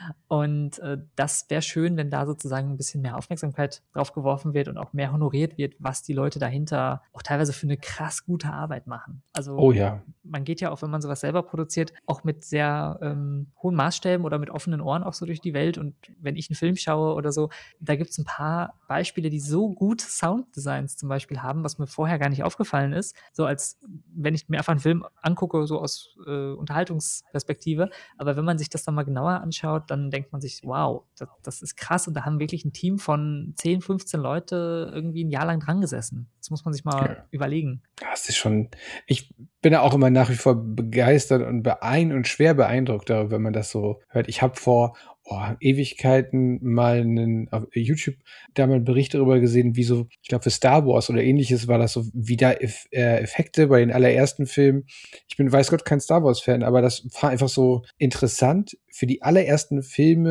Und äh, das wäre schön, wenn da sozusagen ein bisschen mehr Aufmerksamkeit drauf geworfen wird und auch mehr honoriert wird, was die Leute dahinter auch teilweise für eine krass gute Arbeit machen. Also oh ja. Man geht ja auch, wenn man sowas selber produziert, auch mit sehr ähm, hohen Maßstäben oder mit offenen Ohren auch so durch die Welt. Und wenn ich einen Film schaue oder so, da gibt es ein paar Beispiele, die so gut Sounddesigns zum Beispiel haben, was mir vorher gar nicht aufgefallen ist. So als wenn ich mir einfach einen Film angucke, so aus äh, Unterhaltungsperspektive. Aber wenn man sich das dann mal genauer anschaut, dann denkt man sich, wow, das, das ist krass. Und da haben wirklich ein Team von zehn, fünfzehn Leute irgendwie ein Jahr lang dran gesessen. Das muss man sich mal ja. überlegen. Das ist schon, ich bin ja auch immer nach wie vor begeistert und beein und schwer beeindruckt darüber, wenn man das so hört. Ich habe vor oh, Ewigkeiten mal einen, auf YouTube da mal einen Bericht darüber gesehen, wie so, ich glaube für Star Wars oder ähnliches war das so, wie da Eff- äh, Effekte bei den allerersten Filmen. Ich bin, weiß Gott, kein Star Wars Fan, aber das war einfach so interessant für die allerersten Filme,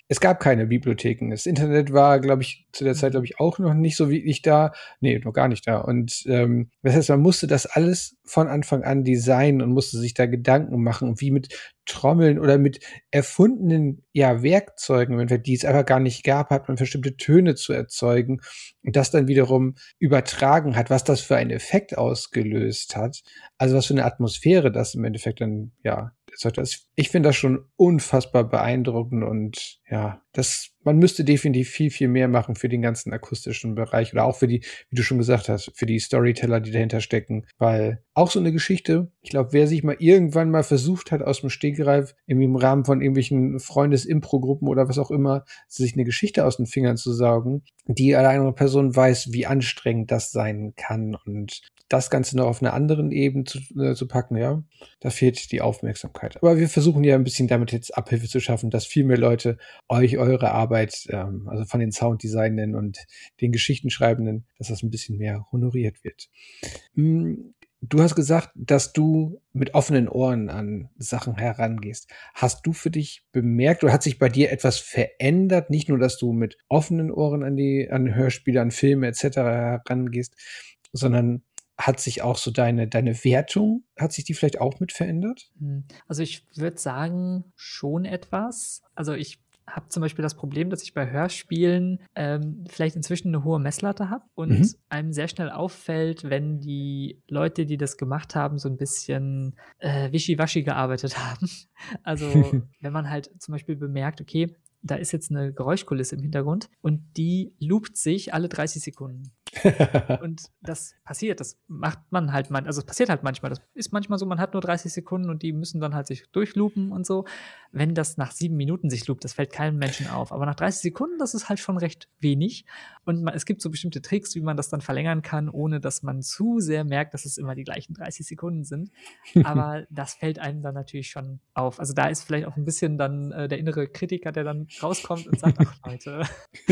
es gab keine Bibliotheken. Das Internet war, glaube ich, zu der Zeit, glaube ich, auch noch nicht so wirklich da. Nee, noch gar nicht da. Und ähm, das heißt, man musste das alles von Anfang an designen und musste sich da Gedanken machen, wie mit Trommeln oder mit erfundenen ja, Werkzeugen, wenn die es einfach gar nicht gab, hat man bestimmte Töne zu erzeugen und das dann wiederum übertragen hat, was das für einen Effekt ausgelöst hat. Also was für eine Atmosphäre das im Endeffekt dann, ja, ich finde das schon unfassbar beeindruckend und ja, das, man müsste definitiv viel, viel mehr machen für den ganzen akustischen Bereich oder auch für die, wie du schon gesagt hast, für die Storyteller, die dahinter stecken, weil auch so eine Geschichte, ich glaube, wer sich mal irgendwann mal versucht hat, aus dem Stegreif, irgendwie im Rahmen von irgendwelchen Freundes-Impro-Gruppen oder was auch immer, sich eine Geschichte aus den Fingern zu saugen, die eine andere Person weiß, wie anstrengend das sein kann und das Ganze noch auf einer anderen Ebene zu, äh, zu packen, ja, da fehlt die Aufmerksamkeit. Aber wir versuchen ja ein bisschen damit jetzt Abhilfe zu schaffen, dass viel mehr Leute euch eure Arbeit, ähm, also von den Sounddesignern und den Geschichtenschreibenden, dass das ein bisschen mehr honoriert wird. Hm, du hast gesagt, dass du mit offenen Ohren an Sachen herangehst. Hast du für dich bemerkt oder hat sich bei dir etwas verändert? Nicht nur, dass du mit offenen Ohren an die an Hörspiele, an Filme et cetera herangehst, sondern hat sich auch so deine, deine Wertung, hat sich die vielleicht auch mit verändert? Also ich würde sagen, schon etwas. Also ich habe zum Beispiel das Problem, dass ich bei Hörspielen ähm, vielleicht inzwischen eine hohe Messlatte habe und mhm. einem sehr schnell auffällt, wenn die Leute, die das gemacht haben, so ein bisschen äh, wischiwaschi gearbeitet haben. Also wenn man halt zum Beispiel bemerkt, okay, da ist jetzt eine Geräuschkulisse im Hintergrund und die loopt sich alle dreißig Sekunden. Und das passiert, das macht man halt, man, also es passiert halt manchmal, das ist manchmal so, man hat nur dreißig Sekunden und die müssen dann halt sich durchloopen und so. Wenn das nach sieben Minuten sich loopt, das fällt keinem Menschen auf. Aber nach dreißig Sekunden, das ist halt schon recht wenig. Und man, es gibt so bestimmte Tricks, wie man das dann verlängern kann, ohne dass man zu sehr merkt, dass es immer die gleichen dreißig Sekunden sind. Aber das fällt einem dann natürlich schon auf. Also da ist vielleicht auch ein bisschen dann äh, der innere Kritiker, der dann rauskommt und sagt, ach Leute.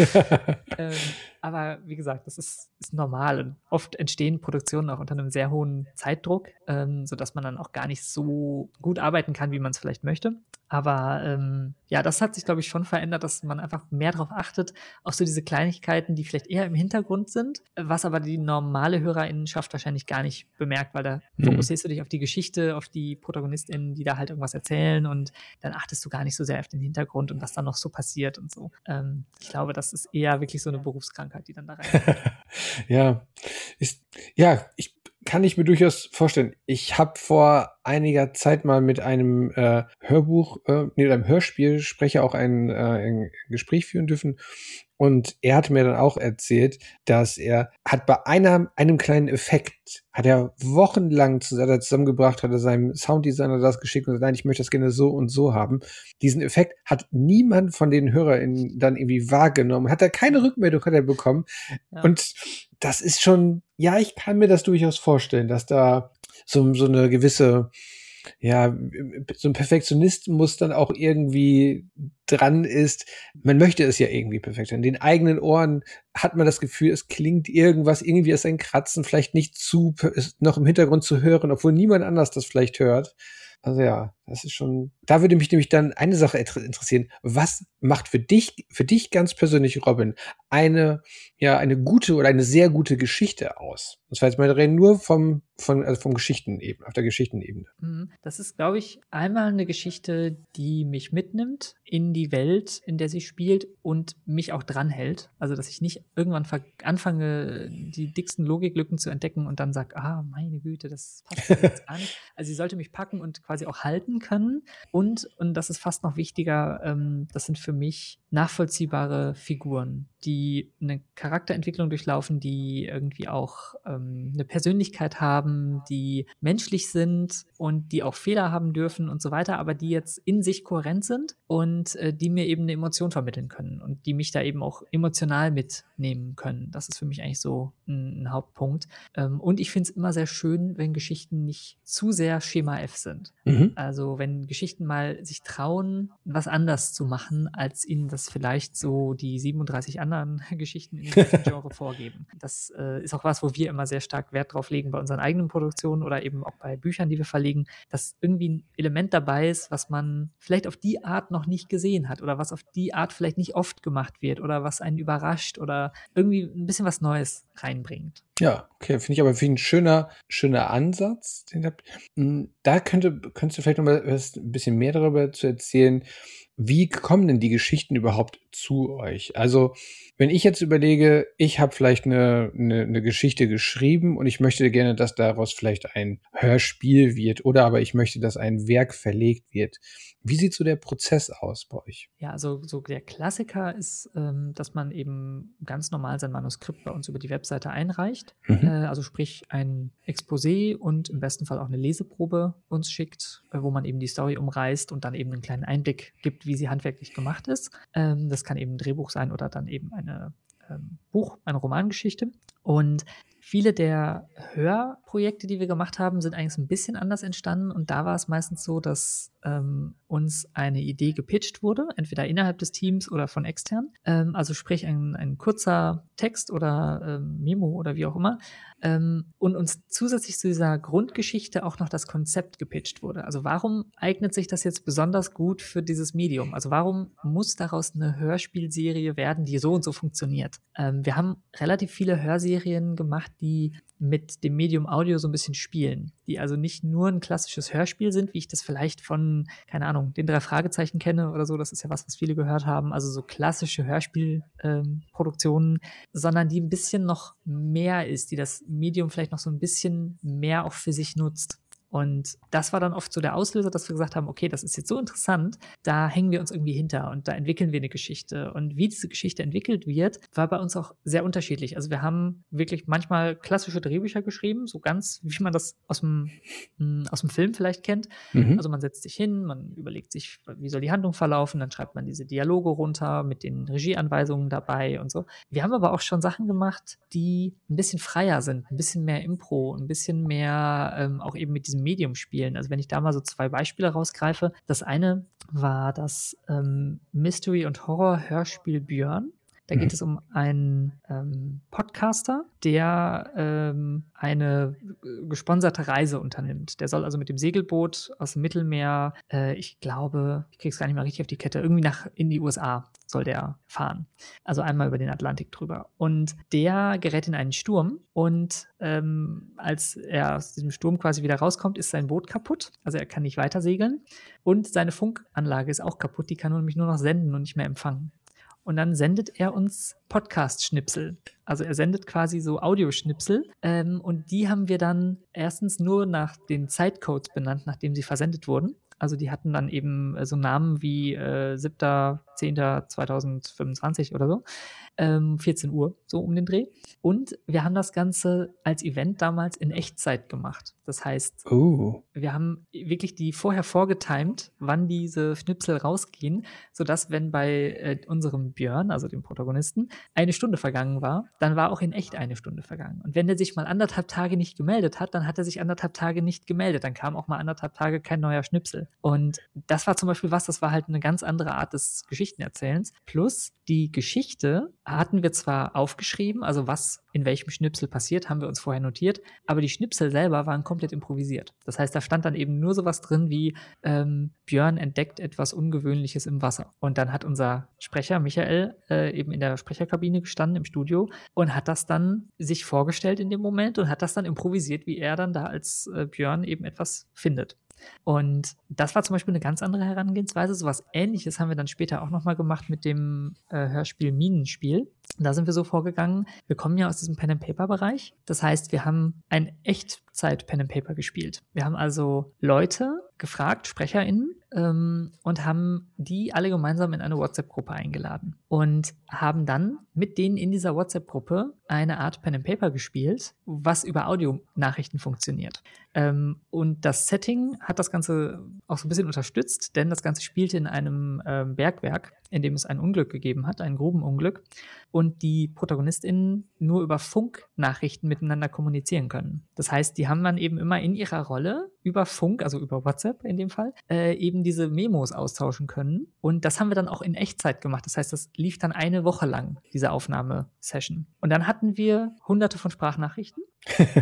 ähm, aber wie gesagt, das ist, ist normal. Und oft entstehen Produktionen auch unter einem sehr hohen Zeitdruck, ähm, sodass man dann auch gar nicht so gut arbeiten kann, wie man es vielleicht möchte. Aber ähm, ja, das hat sich, glaube ich, schon verändert, dass man einfach mehr darauf achtet, auch so diese Kleinigkeiten, die vielleicht eher im Hintergrund sind, was aber die normale HörerInnenschaft wahrscheinlich gar nicht bemerkt, weil da mhm. fokussierst du dich auf die Geschichte, auf die ProtagonistInnen, die da halt irgendwas erzählen und dann achtest du gar nicht so sehr auf den Hintergrund und was dann noch so passiert und so. Ähm, ich glaube, das ist eher wirklich so eine Berufskrankheit, die dann da reinkommt. ja, ist, ja, ich kann ich mir durchaus vorstellen. Ich habe vor einiger Zeit mal mit einem äh, Hörbuch, äh, nee, mit einem Hörspielsprecher auch ein, äh, ein Gespräch führen dürfen. Und er hat mir dann auch erzählt, dass er hat bei einer, einem kleinen Effekt, hat er wochenlang zusammengebracht, hat er seinem Sounddesigner das geschickt und gesagt, nein, ich möchte das gerne so und so haben. Diesen Effekt hat niemand von den HörerInnen dann irgendwie wahrgenommen. Hat er keine Rückmeldung hat er bekommen. Ja. Und das ist schon, ja, ich kann mir das durchaus vorstellen, dass da so, so eine gewisse, ja, so ein Perfektionist muss dann auch irgendwie dran ist, man möchte es ja irgendwie perfekt. In den eigenen Ohren hat man das Gefühl, es klingt irgendwas, irgendwie ist ein Kratzen, vielleicht nicht zu, ist noch im Hintergrund zu hören, obwohl niemand anders das vielleicht hört. Also ja, das ist schon, da würde mich nämlich dann eine Sache interessieren. Was macht für dich, für dich ganz persönlich, Robin, eine, ja, eine gute oder eine sehr gute Geschichte aus? Und zwar jetzt mal reden nur vom, von, also vom Geschichtenebene, auf der Geschichtenebene. Das ist, glaube ich, einmal eine Geschichte, die mich mitnimmt in die Welt, in der sie spielt und mich auch dranhält. Also, dass ich nicht irgendwann anfange, die dicksten Logiklücken zu entdecken und dann sage, ah, meine Güte, das passt jetzt gar nicht. Also, sie sollte mich packen und quasi auch halten können. Und, und das ist fast noch wichtiger, ähm, das sind für mich nachvollziehbare Figuren, die eine Charakterentwicklung durchlaufen, die irgendwie auch ähm, eine Persönlichkeit haben, die menschlich sind und die auch Fehler haben dürfen und so weiter, aber die jetzt in sich kohärent sind und äh, die mir eben eine Emotion vermitteln können und die mich da eben auch emotional mitnehmen können. Das ist für mich eigentlich so ein, ein Hauptpunkt. Ähm, und ich finde es immer sehr schön, wenn Geschichten nicht zu sehr Schema F sind. Mhm. Also wenn Geschichten mal sich trauen, was anders zu machen, als ihnen das vielleicht so die siebenunddreißig anderen Geschichten in dem Genre vorgeben. Das äh, ist auch was, wo wir immer sehr stark Wert drauf legen bei unseren eigenen Produktionen oder eben auch bei Büchern, die wir verlegen, dass irgendwie ein Element dabei ist, was man vielleicht auf die Art noch nicht nicht gesehen hat oder was auf die Art vielleicht nicht oft gemacht wird oder was einen überrascht oder irgendwie ein bisschen was Neues reinbringt. Ja, okay, finde ich aber finde ich ein schöner, schöner Ansatz. Den habt. Mm, Da könnte, könntest du vielleicht noch mal was, ein bisschen mehr darüber zu erzählen. Wie kommen denn die Geschichten überhaupt zu euch? Also, wenn ich jetzt überlege, ich habe vielleicht eine, eine, eine Geschichte geschrieben und ich möchte gerne, dass daraus vielleicht ein Hörspiel wird oder aber ich möchte, dass ein Werk verlegt wird. Wie sieht so der Prozess aus bei euch? Ja, also so der Klassiker ist, ähm, dass man eben ganz normal sein Manuskript bei uns über die Webseite einreicht. Mhm. Äh, also sprich ein Exposé und im besten Fall auch eine Leseprobe uns schickt, äh, wo man eben die Story umreißt und dann eben einen kleinen Einblick gibt, wie sie handwerklich gemacht ist. Ähm, das kann eben ein Drehbuch sein oder dann eben eine ähm, Buch, eine Romangeschichte. Und viele der Hörprojekte, die wir gemacht haben, sind eigentlich so ein bisschen anders entstanden. Und da war es meistens so, dass ähm, uns eine Idee gepitcht wurde, entweder innerhalb des Teams oder von extern. Ähm, also sprich ein, ein kurzer Text oder ähm, Memo oder wie auch immer. Ähm, und uns zusätzlich zu dieser Grundgeschichte auch noch das Konzept gepitcht wurde. Also warum eignet sich das jetzt besonders gut für dieses Medium? Also warum muss daraus eine Hörspielserie werden, die so und so funktioniert? Ähm, wir haben relativ viele Hörserien gemacht, die mit dem Medium Audio so ein bisschen spielen, die also nicht nur ein klassisches Hörspiel sind, wie ich das vielleicht von, keine Ahnung, den drei Fragezeichen kenne oder so, das ist ja was, was viele gehört haben, also so klassische Hörspielproduktionen, ähm, sondern die ein bisschen noch mehr ist, die das Medium vielleicht noch so ein bisschen mehr auch für sich nutzt. Und das war dann oft so der Auslöser, dass wir gesagt haben, okay, das ist jetzt so interessant, da hängen wir uns irgendwie hinter und da entwickeln wir eine Geschichte. Und wie diese Geschichte entwickelt wird, war bei uns auch sehr unterschiedlich. Also wir haben wirklich manchmal klassische Drehbücher geschrieben, so ganz, wie man das aus dem, mh, aus dem Film vielleicht kennt. Mhm. Also man setzt sich hin, man überlegt sich, wie soll die Handlung verlaufen, dann schreibt man diese Dialoge runter mit den Regieanweisungen dabei und so. Wir haben aber auch schon Sachen gemacht, die ein bisschen freier sind, ein bisschen mehr Impro, ein bisschen mehr ähm, auch eben mit diesem Medium spielen. Also wenn ich da mal so zwei Beispiele rausgreife. Das eine war das ähm, Mystery- und Horror-Hörspiel Björn. Da geht es um einen ähm, Podcaster, der ähm, eine gesponserte Reise unternimmt. Der soll also mit dem Segelboot aus dem Mittelmeer, äh, ich glaube, ich krieg's gar nicht mal richtig auf die Kette, irgendwie nach in die U S A soll der fahren. Also einmal über den Atlantik drüber. Und der gerät in einen Sturm und ähm, als er aus diesem Sturm quasi wieder rauskommt, ist sein Boot kaputt. Also er kann nicht weiter segeln. Und seine Funkanlage ist auch kaputt. Die kann nämlich nur noch senden und nicht mehr empfangen. Und dann sendet er uns Podcast-Schnipsel. Also er sendet quasi so Audioschnipsel. Ähm, und die haben wir dann erstens nur nach den Zeitcodes benannt, nachdem sie versendet wurden. Also die hatten dann eben äh, so Namen wie äh, siebter zehnter zweitausendfünfundzwanzig oder so. Ähm, vierzehn Uhr, so um den Dreh. Und wir haben das Ganze als Event damals in Echtzeit gemacht. Das heißt, Oh. wir haben wirklich die vorher vorgetimt, wann diese Schnipsel rausgehen, sodass, wenn bei äh, unserem Björn, also dem Protagonisten, eine Stunde vergangen war, dann war auch in echt eine Stunde vergangen. Und wenn der sich mal anderthalb Tage nicht gemeldet hat, dann hat er sich anderthalb Tage nicht gemeldet. Dann kam auch mal anderthalb Tage kein neuer Schnipsel. Und das war zum Beispiel was, das war halt eine ganz andere Art des Geschichtenerzählens. Plus die Geschichte hatten wir zwar aufgeschrieben, also was in welchem Schnipsel passiert, haben wir uns vorher notiert, aber die Schnipsel selber waren komplett improvisiert. Das heißt, da stand dann eben nur sowas drin wie ähm, Björn entdeckt etwas Ungewöhnliches im Wasser. Und dann hat unser Sprecher Michael äh, eben in der Sprecherkabine gestanden im Studio und hat das dann sich vorgestellt in dem Moment und hat das dann improvisiert, wie er dann da als äh, Björn eben etwas findet. Und das war zum Beispiel eine ganz andere Herangehensweise. So was Ähnliches haben wir dann später auch nochmal gemacht mit dem äh, Hörspiel Minenspiel. Da sind wir so vorgegangen, wir kommen ja aus diesem Pen-and-Paper-Bereich. Das heißt, wir haben ein Echtzeit-Pen-and-Paper gespielt. Wir haben also Leute gefragt, SprecherInnen, ähm, und haben die alle gemeinsam in eine WhatsApp-Gruppe eingeladen und haben dann mit denen in dieser WhatsApp-Gruppe eine Art Pen-and-Paper gespielt, was über Audionachrichten funktioniert. Ähm, und das Setting hat das Ganze auch so ein bisschen unterstützt, denn das Ganze spielte in einem ähm, Bergwerk, in dem es ein Unglück gegeben hat, ein Grubenunglück, und die ProtagonistInnen nur über Funknachrichten miteinander kommunizieren können. Das heißt, die haben dann eben immer in ihrer Rolle über Funk, also über WhatsApp in dem Fall, äh, eben diese Memos austauschen können. Und das haben wir dann auch in Echtzeit gemacht. Das heißt, das lief dann eine Woche lang, diese Aufnahmesession. Und dann hatten wir hunderte von Sprachnachrichten.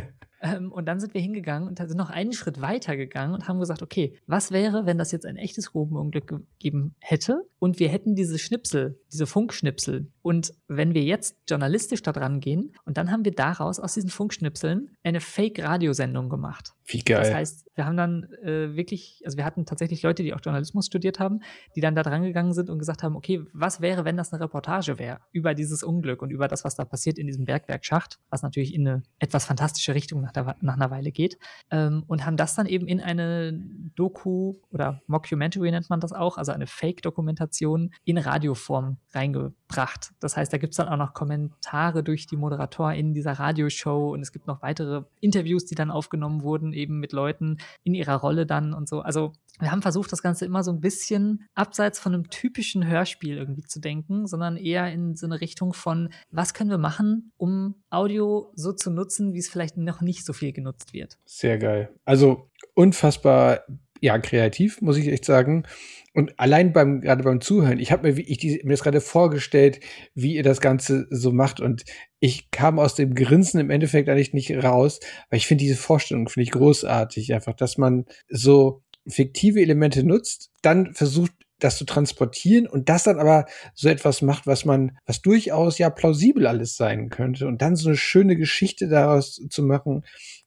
Ähm, und dann sind wir hingegangen und sind noch einen Schritt weiter gegangen und haben gesagt, okay, was wäre, wenn das jetzt ein echtes Grubenunglück gegeben hätte und wir hätten diese Schnipsel, diese Funkschnipsel und wenn wir jetzt journalistisch da dran gehen und dann haben wir daraus aus diesen Funkschnipseln eine Fake-Radiosendung gemacht. Wie geil. Das heißt, wir haben dann äh, wirklich, also wir hatten tatsächlich Leute, die auch Journalismus studiert haben, die dann da dran gegangen sind und gesagt haben, okay, was wäre, wenn das eine Reportage wäre über dieses Unglück und über das, was da passiert in diesem Bergwerkschacht, was natürlich in eine etwas fantastische Richtung nach, der, nach einer Weile geht, ähm, und haben das dann eben in eine Doku oder Mockumentary nennt man das auch, also eine Fake-Dokumentation in Radioform reingebracht. Das heißt, da gibt es dann auch noch Kommentare durch die Moderatoren in dieser Radioshow und es gibt noch weitere Interviews, die dann aufgenommen wurden, eben mit Leuten in ihrer Rolle dann und so. Also wir haben versucht, das Ganze immer so ein bisschen abseits von einem typischen Hörspiel irgendwie zu denken, sondern eher in so eine Richtung von, was können wir machen, um Audio so zu nutzen, wie es vielleicht noch nicht so viel genutzt wird. Sehr geil. Also unfassbar, ja, kreativ, muss ich echt sagen. Und allein beim, gerade beim Zuhören, ich habe mir, wie ich die, mir das gerade vorgestellt, wie ihr das Ganze so macht und ich kam aus dem Grinsen im Endeffekt eigentlich nicht raus, weil ich finde diese Vorstellung, finde ich großartig, einfach, dass man so fiktive Elemente nutzt, dann versucht, das zu transportieren und das dann aber so etwas macht, was man, was durchaus ja plausibel alles sein könnte und dann so eine schöne Geschichte daraus zu machen,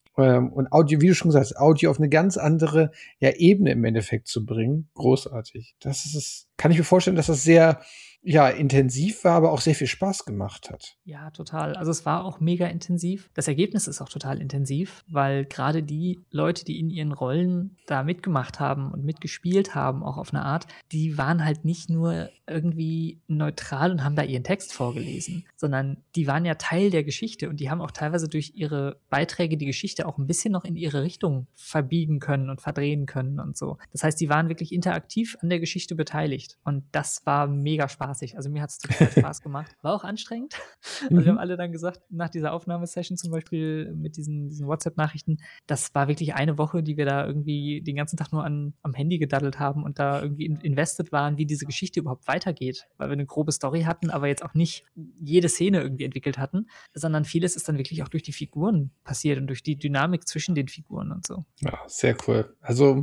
und Audio, wie du schon gesagt hast, Audio auf eine ganz andere ja, Ebene im Endeffekt zu bringen. Großartig. Das ist es. Kann ich mir vorstellen, dass das sehr ja, intensiv war, aber auch sehr viel Spaß gemacht hat. Ja, total. Also es war auch mega intensiv. Das Ergebnis ist auch total intensiv, weil gerade die Leute, die in ihren Rollen da mitgemacht haben und mitgespielt haben, auch auf eine Art, die waren halt nicht nur irgendwie neutral und haben da ihren Text vorgelesen, sondern die waren ja Teil der Geschichte und die haben auch teilweise durch ihre Beiträge die Geschichte auch ein bisschen noch in ihre Richtung verbiegen können und verdrehen können und so. Das heißt, die waren wirklich interaktiv an der Geschichte beteiligt und das war mega spaßig. Also mir hat es total Spaß gemacht. War auch anstrengend. Also mhm. wir haben alle dann gesagt, nach dieser Aufnahmesession zum Beispiel mit diesen, diesen WhatsApp-Nachrichten, das war wirklich eine Woche, die wir da irgendwie den ganzen Tag nur an, am Handy gedaddelt haben und da irgendwie in, invested waren, wie diese Geschichte überhaupt weitergeht. Weil wir eine grobe Story hatten, aber jetzt auch nicht jede Szene irgendwie entwickelt hatten, sondern vieles ist dann wirklich auch durch die Figuren passiert und durch die Dynamik zwischen den Figuren und so. Ja, sehr cool. Also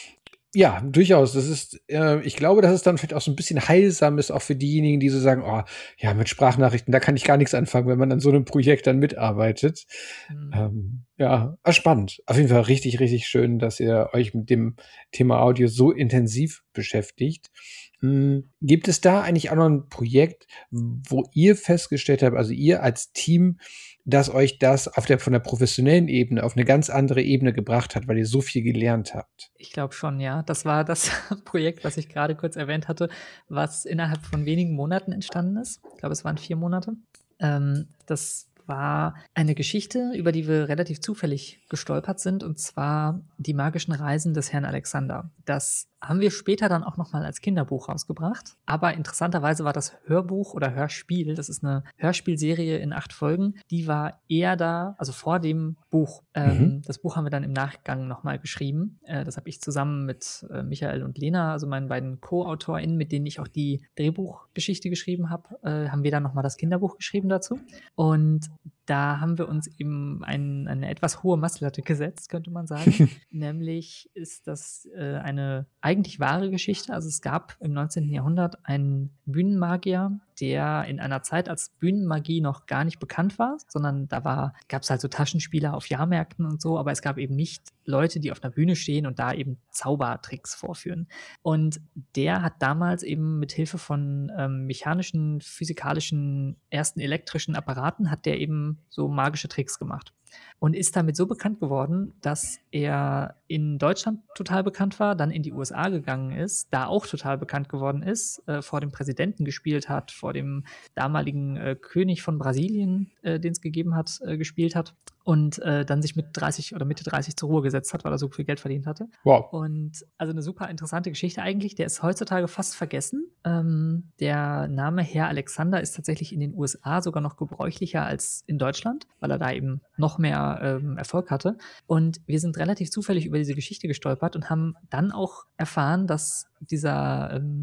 ja, durchaus. Das ist, äh, ich glaube, dass es dann vielleicht auch so ein bisschen heilsam ist, auch für diejenigen, die so sagen, oh, ja, mit Sprachnachrichten, da kann ich gar nichts anfangen, wenn man an so einem Projekt dann mitarbeitet. Mhm. Ähm, ja, spannend. Auf jeden Fall richtig, richtig schön, dass ihr euch mit dem Thema Audio so intensiv beschäftigt. Hm, gibt es da eigentlich auch noch ein Projekt, wo ihr festgestellt habt, also ihr als Team, dass euch das auf der, von der professionellen Ebene auf eine ganz andere Ebene gebracht hat, weil ihr so viel gelernt habt? Ich glaube schon, ja. Das war das Projekt, was ich gerade kurz erwähnt hatte, was innerhalb von wenigen Monaten entstanden ist. Ich glaube, es waren vier Monate. Ähm, das war eine Geschichte, über die wir relativ zufällig gestolpert sind, und zwar die magischen Reisen des Herrn Alexander. Das haben wir später dann auch nochmal als Kinderbuch rausgebracht. Aber interessanterweise war das Hörbuch oder Hörspiel, das ist eine Hörspielserie in acht Folgen, die war eher da, also vor dem Buch. Ähm, mhm. Das Buch haben wir dann im Nachgang nochmal geschrieben. Äh, das habe ich zusammen mit äh, Michael und Lena, also meinen beiden Co-AutorInnen, mit denen ich auch die Drehbuchgeschichte geschrieben habe, äh, haben wir dann nochmal das Kinderbuch geschrieben dazu. Und da haben wir uns eben ein, eine etwas hohe Messlatte gesetzt, könnte man sagen. Nämlich ist das äh, eine eigentlich wahre Geschichte. Also es gab im neunzehnten Jahrhundert einen Bühnenmagier, der in einer Zeit, als Bühnenmagie noch gar nicht bekannt war, sondern da war, gab es halt so Taschenspieler auf Jahrmärkten und so, aber es gab eben nicht Leute, die auf einer Bühne stehen und da eben Zaubertricks vorführen. Und der hat damals eben mit Hilfe von ähm, mechanischen, physikalischen, ersten elektrischen Apparaten, hat der eben so magische Tricks gemacht. Und ist damit so bekannt geworden, dass er in Deutschland total bekannt war, dann in die U S A gegangen ist, da auch total bekannt geworden ist, äh, vor dem Präsidenten gespielt hat, vor dem damaligen äh, König von Brasilien, äh, den es gegeben hat, äh, gespielt hat und äh, dann sich mit dreißig oder Mitte dreißig zur Ruhe gesetzt hat, weil er so viel Geld verdient hatte. Wow. Und also eine super interessante Geschichte eigentlich, der ist heutzutage fast vergessen. Ähm, der Name Herr Alexander ist tatsächlich in den U S A sogar noch gebräuchlicher als in Deutschland, weil er da eben noch mehr ähm, Erfolg hatte. Und wir sind relativ zufällig über diese Geschichte gestolpert und haben dann auch erfahren, dass dieser ähm,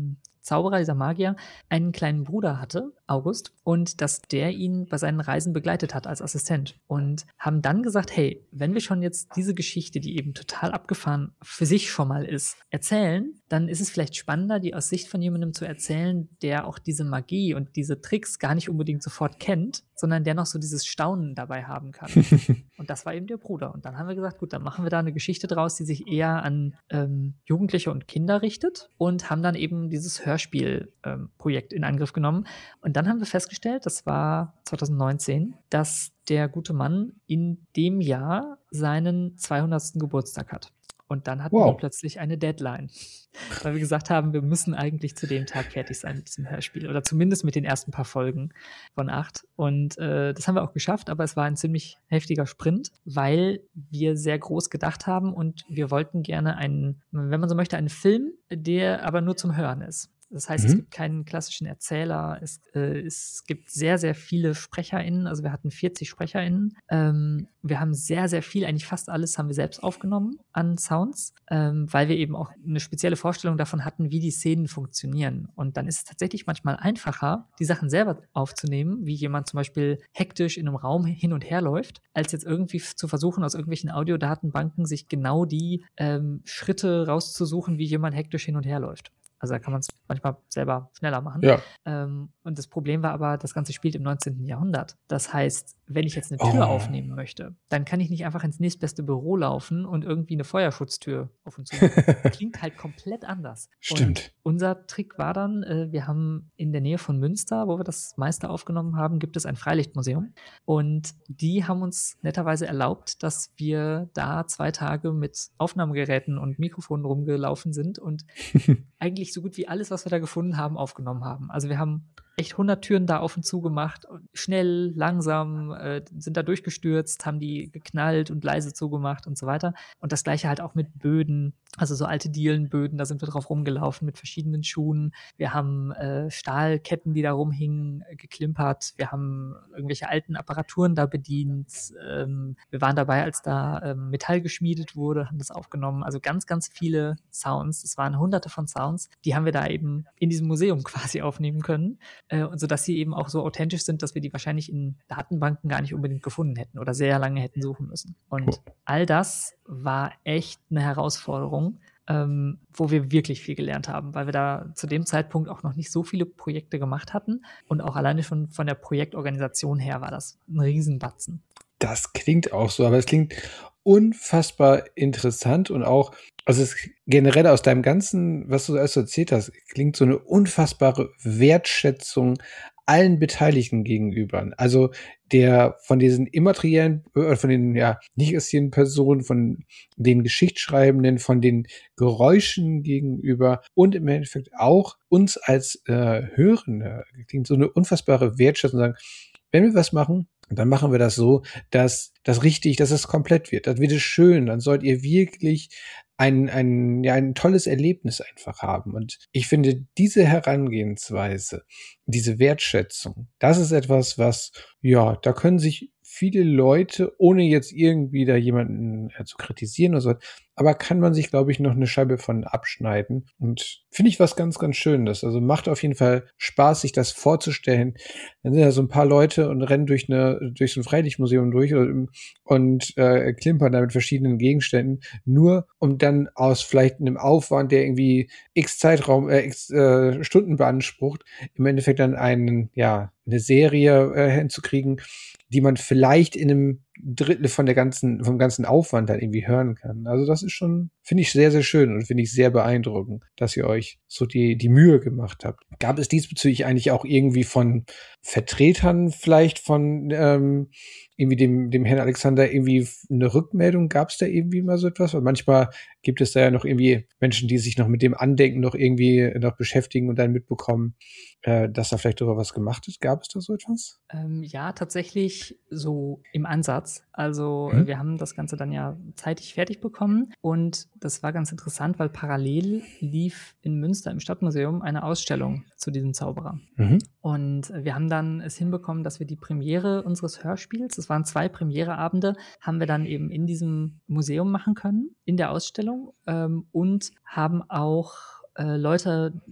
Zauberer, dieser Magier, einen kleinen Bruder hatte, August, und dass der ihn bei seinen Reisen begleitet hat als Assistent. Und haben dann gesagt, hey, wenn wir schon jetzt diese Geschichte, die eben total abgefahren für sich schon mal ist, erzählen, dann ist es vielleicht spannender, die aus Sicht von jemandem zu erzählen, der auch diese Magie und diese Tricks gar nicht unbedingt sofort kennt, sondern der noch so dieses Staunen dabei haben kann. Und das war eben der Bruder. Und dann haben wir gesagt, gut, dann machen wir da eine Geschichte draus, die sich eher an ähm, Jugendliche und Kinder richtet, und haben dann eben dieses Hörspielprojekt ähm, in Angriff genommen. Und dann haben wir festgestellt, das war zwanzig neunzehn, dass der gute Mann in dem Jahr seinen zweihundertsten Geburtstag hat. Und dann hatten Wow. wir plötzlich eine Deadline, weil wir gesagt haben, wir müssen eigentlich zu dem Tag fertig sein mit diesem Hörspiel oder zumindest mit den ersten paar Folgen von acht. Und äh, das haben wir auch geschafft, aber es war ein ziemlich heftiger Sprint, weil wir sehr groß gedacht haben und wir wollten gerne einen, wenn man so möchte, einen Film, der aber nur zum Hören ist. Das heißt, Mhm. es gibt keinen klassischen Erzähler, es, äh, es gibt sehr, sehr viele SprecherInnen, also wir hatten vierzig SprecherInnen. Ähm, wir haben sehr, sehr viel, eigentlich fast alles haben wir selbst aufgenommen an Sounds, ähm, weil wir eben auch eine spezielle Vorstellung davon hatten, wie die Szenen funktionieren. Und dann ist es tatsächlich manchmal einfacher, die Sachen selber aufzunehmen, wie jemand zum Beispiel hektisch in einem Raum hin und her läuft, als jetzt irgendwie f- zu versuchen, aus irgendwelchen Audiodatenbanken sich genau die ähm, Schritte rauszusuchen, wie jemand hektisch hin und her läuft. Also da kann man es manchmal selber schneller machen. Ja. Ähm, und das Problem war aber, das Ganze spielt im neunzehnten Jahrhundert. Das heißt, wenn ich jetzt eine Tür Oh. aufnehmen möchte, dann kann ich nicht einfach ins nächstbeste Büro laufen und irgendwie eine Feuerschutztür auf und zu machen. Klingt halt komplett anders. Stimmt. Und unser Trick war dann, äh, wir haben in der Nähe von Münster, wo wir das meiste aufgenommen haben, gibt es ein Freilichtmuseum. Und die haben uns netterweise erlaubt, dass wir da zwei Tage mit Aufnahmegeräten und Mikrofonen rumgelaufen sind und eigentlich so gut wie alles, was wir da gefunden haben, aufgenommen haben. Also wir haben echt hundert Türen da auf und zu gemacht, schnell, langsam, äh, sind da durchgestürzt, haben die geknallt und leise zugemacht und so weiter. Und das gleiche halt auch mit Böden, also so alte Dielenböden, da sind wir drauf rumgelaufen mit verschiedenen Schuhen. Wir haben äh, Stahlketten, die da rumhingen, äh, geklimpert. Wir haben irgendwelche alten Apparaturen da bedient. Ähm, wir waren dabei, als da ähm, Metall geschmiedet wurde, haben das aufgenommen. Also ganz, ganz viele Sounds. Das waren hunderte von Sounds. Die haben wir da eben in diesem Museum quasi aufnehmen können. Äh, und so, dass sie eben auch so authentisch sind, dass wir die wahrscheinlich in Datenbanken gar nicht unbedingt gefunden hätten oder sehr lange hätten suchen müssen. Und all das war echt eine Herausforderung, ähm, wo wir wirklich viel gelernt haben, weil wir da zu dem Zeitpunkt auch noch nicht so viele Projekte gemacht hatten und auch alleine schon von der Projektorganisation her war das ein Riesenbatzen. Das klingt auch so, aber es klingt unfassbar interessant und auch, also es generell aus deinem ganzen, was du alles so erzählt hast, klingt so eine unfassbare Wertschätzung allen Beteiligten gegenüber. Also der von diesen immateriellen, äh, von den ja nicht existierenden Personen, von den Geschichtsschreibenden, von den Geräuschen gegenüber und im Endeffekt auch uns als äh, Hörende. Klingt so eine unfassbare Wertschätzung, sagen, wenn wir was machen, dann machen wir das so, dass das richtig, dass es komplett wird. Das wird es schön. Dann sollt ihr wirklich ein, ein, ja, ein tolles Erlebnis einfach haben. Und ich finde, diese Herangehensweise, diese Wertschätzung, das ist etwas, was, ja, da können sich viele Leute, ohne jetzt irgendwie da jemanden äh, zu kritisieren oder so, aber kann man sich, glaube ich, noch eine Scheibe von abschneiden. Und finde ich was ganz, ganz Schönes. Also macht auf jeden Fall Spaß, sich das vorzustellen. Dann sind da so ein paar Leute und rennen durch eine durch so ein Freilichtmuseum durch und, und äh, klimpern da mit verschiedenen Gegenständen, nur um dann aus vielleicht einem Aufwand, der irgendwie x Zeitraum, äh, x äh, Stunden beansprucht, im Endeffekt dann einen, ja, eine Serie äh, hinzukriegen, die man vielleicht in einem Drittel von der ganzen, vom ganzen Aufwand dann irgendwie hören kann. Also das ist schon, finde ich sehr, sehr schön und finde ich sehr beeindruckend, dass ihr euch so die, die Mühe gemacht habt. Gab es diesbezüglich eigentlich auch irgendwie von Vertretern vielleicht von ähm, irgendwie dem, dem Herrn Alexander irgendwie eine Rückmeldung? Gab es da irgendwie mal so etwas? Weil manchmal gibt es da ja noch irgendwie Menschen, die sich noch mit dem Andenken noch irgendwie noch beschäftigen und dann mitbekommen, äh, dass da vielleicht darüber was gemacht ist. Gab es da so etwas? Ähm, ja, tatsächlich so im Ansatz. Also Mhm. wir haben das Ganze dann ja zeitig fertig bekommen und das war ganz interessant, weil parallel lief in Münster im Stadtmuseum eine Ausstellung zu diesem Zauberer. Mhm. Und wir haben dann es hinbekommen, dass wir die Premiere unseres Hörspiels, es waren zwei Premiereabende, haben wir dann eben in diesem Museum machen können, in der Ausstellung, ähm, und haben auch äh, Leute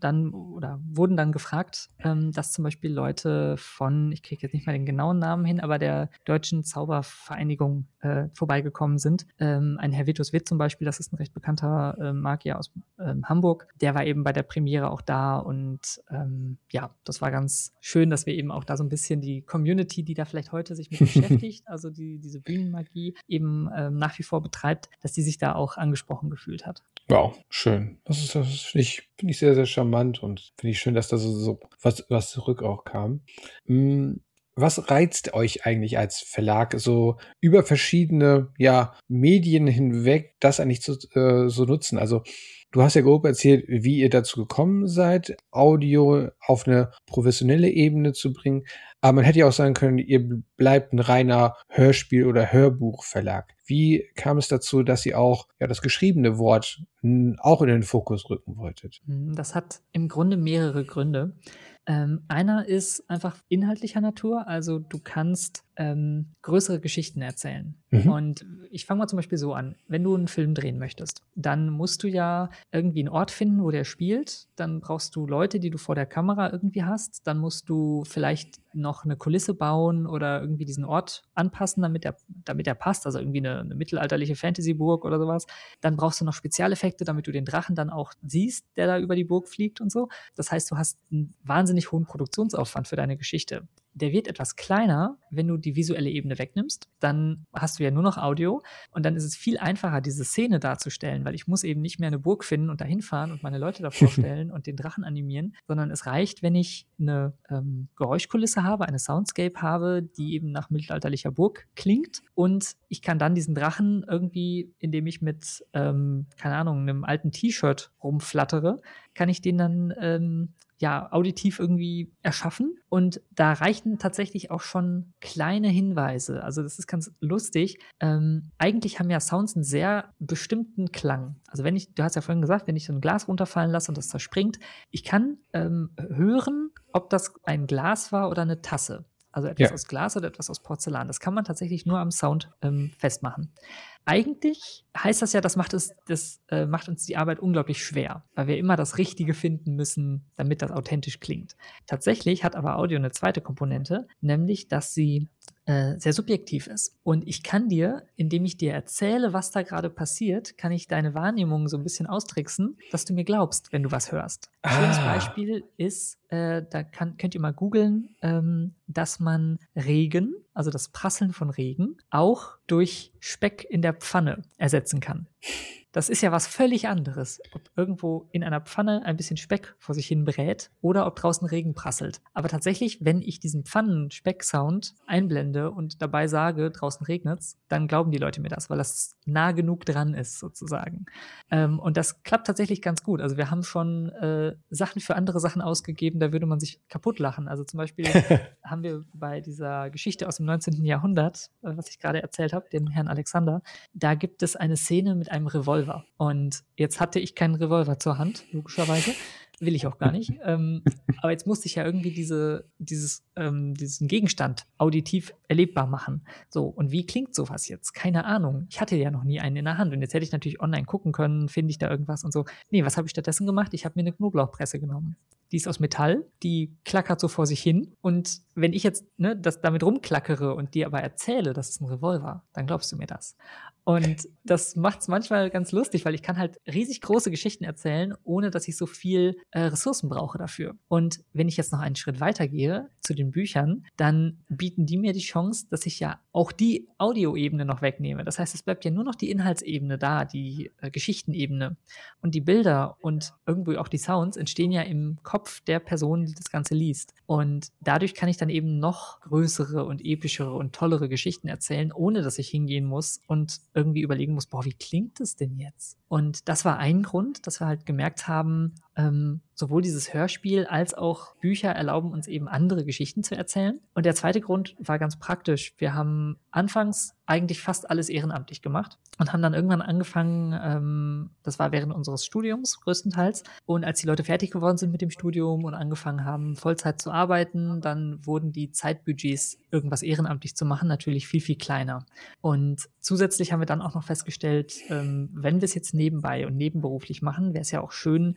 dann oder wurden dann gefragt, ähm, dass zum Beispiel Leute von, ich kriege jetzt nicht mal den genauen Namen hin, aber der Deutschen Zaubervereinigung äh, vorbeigekommen sind. Ähm, ein Herr Vitus Witt zum Beispiel, das ist ein recht bekannter äh, Magier aus ähm, Hamburg, der war eben bei der Premiere auch da und ähm, ja, das war ganz schön, dass wir eben auch da so ein bisschen die Community, die da vielleicht heute sich mit beschäftigt, also die diese Bühnenmagie eben ähm, nach wie vor betreibt, dass die sich da auch angesprochen gefühlt hat. Wow, schön. Das ist, das finde ich, finde ich sehr, sehr charmant und finde ich schön, dass da so, so was, was zurück auch kam. Hm, was reizt euch eigentlich als Verlag, so über verschiedene ja, Medien hinweg, das eigentlich zu, äh, so nutzen? Also du hast ja grob erzählt, wie ihr dazu gekommen seid, Audio auf eine professionelle Ebene zu bringen. Aber man hätte ja auch sagen können, ihr bleibt ein reiner Hörspiel- oder Hörbuchverlag. Wie kam es dazu, dass ihr auch ja, das geschriebene Wort m, auch in den Fokus rücken wolltet? Das hat im Grunde mehrere Gründe. Ähm, einer ist einfach inhaltlicher Natur, also du kannst ähm, größere Geschichten erzählen. Mhm. Und ich fange mal zum Beispiel so an, wenn du einen Film drehen möchtest, dann musst du ja irgendwie einen Ort finden, wo der spielt, dann brauchst du Leute, die du vor der Kamera irgendwie hast, dann musst du vielleicht noch eine Kulisse bauen oder irgendwie diesen Ort anpassen, damit er, damit er passt, also irgendwie eine, eine mittelalterliche Fantasyburg oder sowas. Dann brauchst du noch Spezialeffekte, damit du den Drachen dann auch siehst, der da über die Burg fliegt und so. Das heißt, du hast einen wahnsinnig hohen Produktionsaufwand für deine Geschichte. Der wird etwas kleiner, wenn du die visuelle Ebene wegnimmst. Dann hast du ja nur noch Audio und dann ist es viel einfacher, diese Szene darzustellen, weil ich muss eben nicht mehr eine Burg finden und dahin fahren und meine Leute davor stellen und den Drachen animieren, sondern es reicht, wenn ich eine ähm, Geräuschkulisse habe, eine Soundscape habe, die eben nach mittelalterlicher Burg klingt und ich kann dann diesen Drachen irgendwie, indem ich mit, ähm, keine Ahnung, einem alten T-Shirt rumflattere, kann ich den dann ähm, ja, auditiv irgendwie erschaffen. Und da reichen tatsächlich auch schon kleine Hinweise. Also das ist ganz lustig. Ähm, eigentlich haben ja Sounds einen sehr bestimmten Klang. Also wenn ich, du hast ja vorhin gesagt, wenn ich so ein Glas runterfallen lasse und das zerspringt, ich kann ähm, hören, ob das ein Glas war oder eine Tasse. Also etwas ja. aus Glas oder etwas aus Porzellan. Das kann man tatsächlich nur am Sound ähm, festmachen. Eigentlich heißt das ja, das macht, es, das äh, macht uns die Arbeit unglaublich schwer, weil wir immer das Richtige finden müssen, damit das authentisch klingt. Tatsächlich hat aber Audio eine zweite Komponente, nämlich, dass sie äh, sehr subjektiv ist. Und ich kann dir, indem ich dir erzähle, was da gerade passiert, kann ich deine Wahrnehmung so ein bisschen austricksen, dass du mir glaubst, wenn du was hörst. Ein ah. schönes Beispiel ist, äh, da kann, könnt ihr mal googeln, ähm, dass man Regen, also das Prasseln von Regen, auch durch Speck in der Pfanne ersetzen kann. Das ist ja was völlig anderes, ob irgendwo in einer Pfanne ein bisschen Speck vor sich hin brät oder ob draußen Regen prasselt. Aber tatsächlich, wenn ich diesen Pfannen-Speck-Sound einblende und dabei sage, draußen regnet's, dann glauben die Leute mir das, weil das nah genug dran ist sozusagen. Ähm, und das klappt tatsächlich ganz gut. Also wir haben schon äh, Sachen für andere Sachen ausgegeben, da würde man sich kaputt lachen. Also zum Beispiel haben wir bei dieser Geschichte aus dem neunzehnten Jahrhundert, äh, was ich gerade erzählt habe, dem Herrn Alexander, da gibt es eine Szene mit einem Revolver. Und jetzt hatte ich keinen Revolver zur Hand, logischerweise. Will ich auch gar nicht. ähm, aber jetzt musste ich ja irgendwie diese, dieses, ähm, diesen Gegenstand auditiv erlebbar machen. So, und wie klingt sowas jetzt? Keine Ahnung. Ich hatte ja noch nie einen in der Hand. Und jetzt hätte ich natürlich online gucken können, finde ich da irgendwas und so. Nee, was habe ich stattdessen gemacht? Ich habe mir eine Knoblauchpresse genommen. Die ist aus Metall, die klackert so vor sich hin. Und wenn ich jetzt ne, das damit rumklackere und dir aber erzähle, das ist ein Revolver, dann glaubst du mir das. Und das macht es manchmal ganz lustig, weil ich kann halt riesig große Geschichten erzählen, ohne dass ich so viel äh, Ressourcen brauche dafür. Und wenn ich jetzt noch einen Schritt weiter gehe zu den Büchern, dann bieten die mir die Chance, dass ich ja auch die Audioebene noch wegnehme. Das heißt, es bleibt ja nur noch die Inhaltsebene da, die äh, Geschichtenebene. Und die Bilder und irgendwo auch die Sounds entstehen ja im Kopf der Person, die das Ganze liest. Und dadurch kann ich dann eben noch größere und epischere und tollere Geschichten erzählen, ohne dass ich hingehen muss und irgendwie überlegen muss, boah, wie klingt das denn jetzt? Und das war ein Grund, dass wir halt gemerkt haben, ähm, sowohl dieses Hörspiel als auch Bücher erlauben uns eben andere Geschichten zu erzählen. Und der zweite Grund war ganz praktisch. Wir haben anfangs eigentlich fast alles ehrenamtlich gemacht und haben dann irgendwann angefangen, ähm, das war während unseres Studiums größtenteils. Und als die Leute fertig geworden sind mit dem Studium und angefangen haben, Vollzeit zu arbeiten, dann wurden die Zeitbudgets, irgendwas ehrenamtlich zu machen, natürlich viel, viel kleiner. Und zusätzlich haben wir dann auch noch festgestellt, ähm, wenn wir es jetzt nebenbei und nebenberuflich machen, wäre es ja auch schön, diese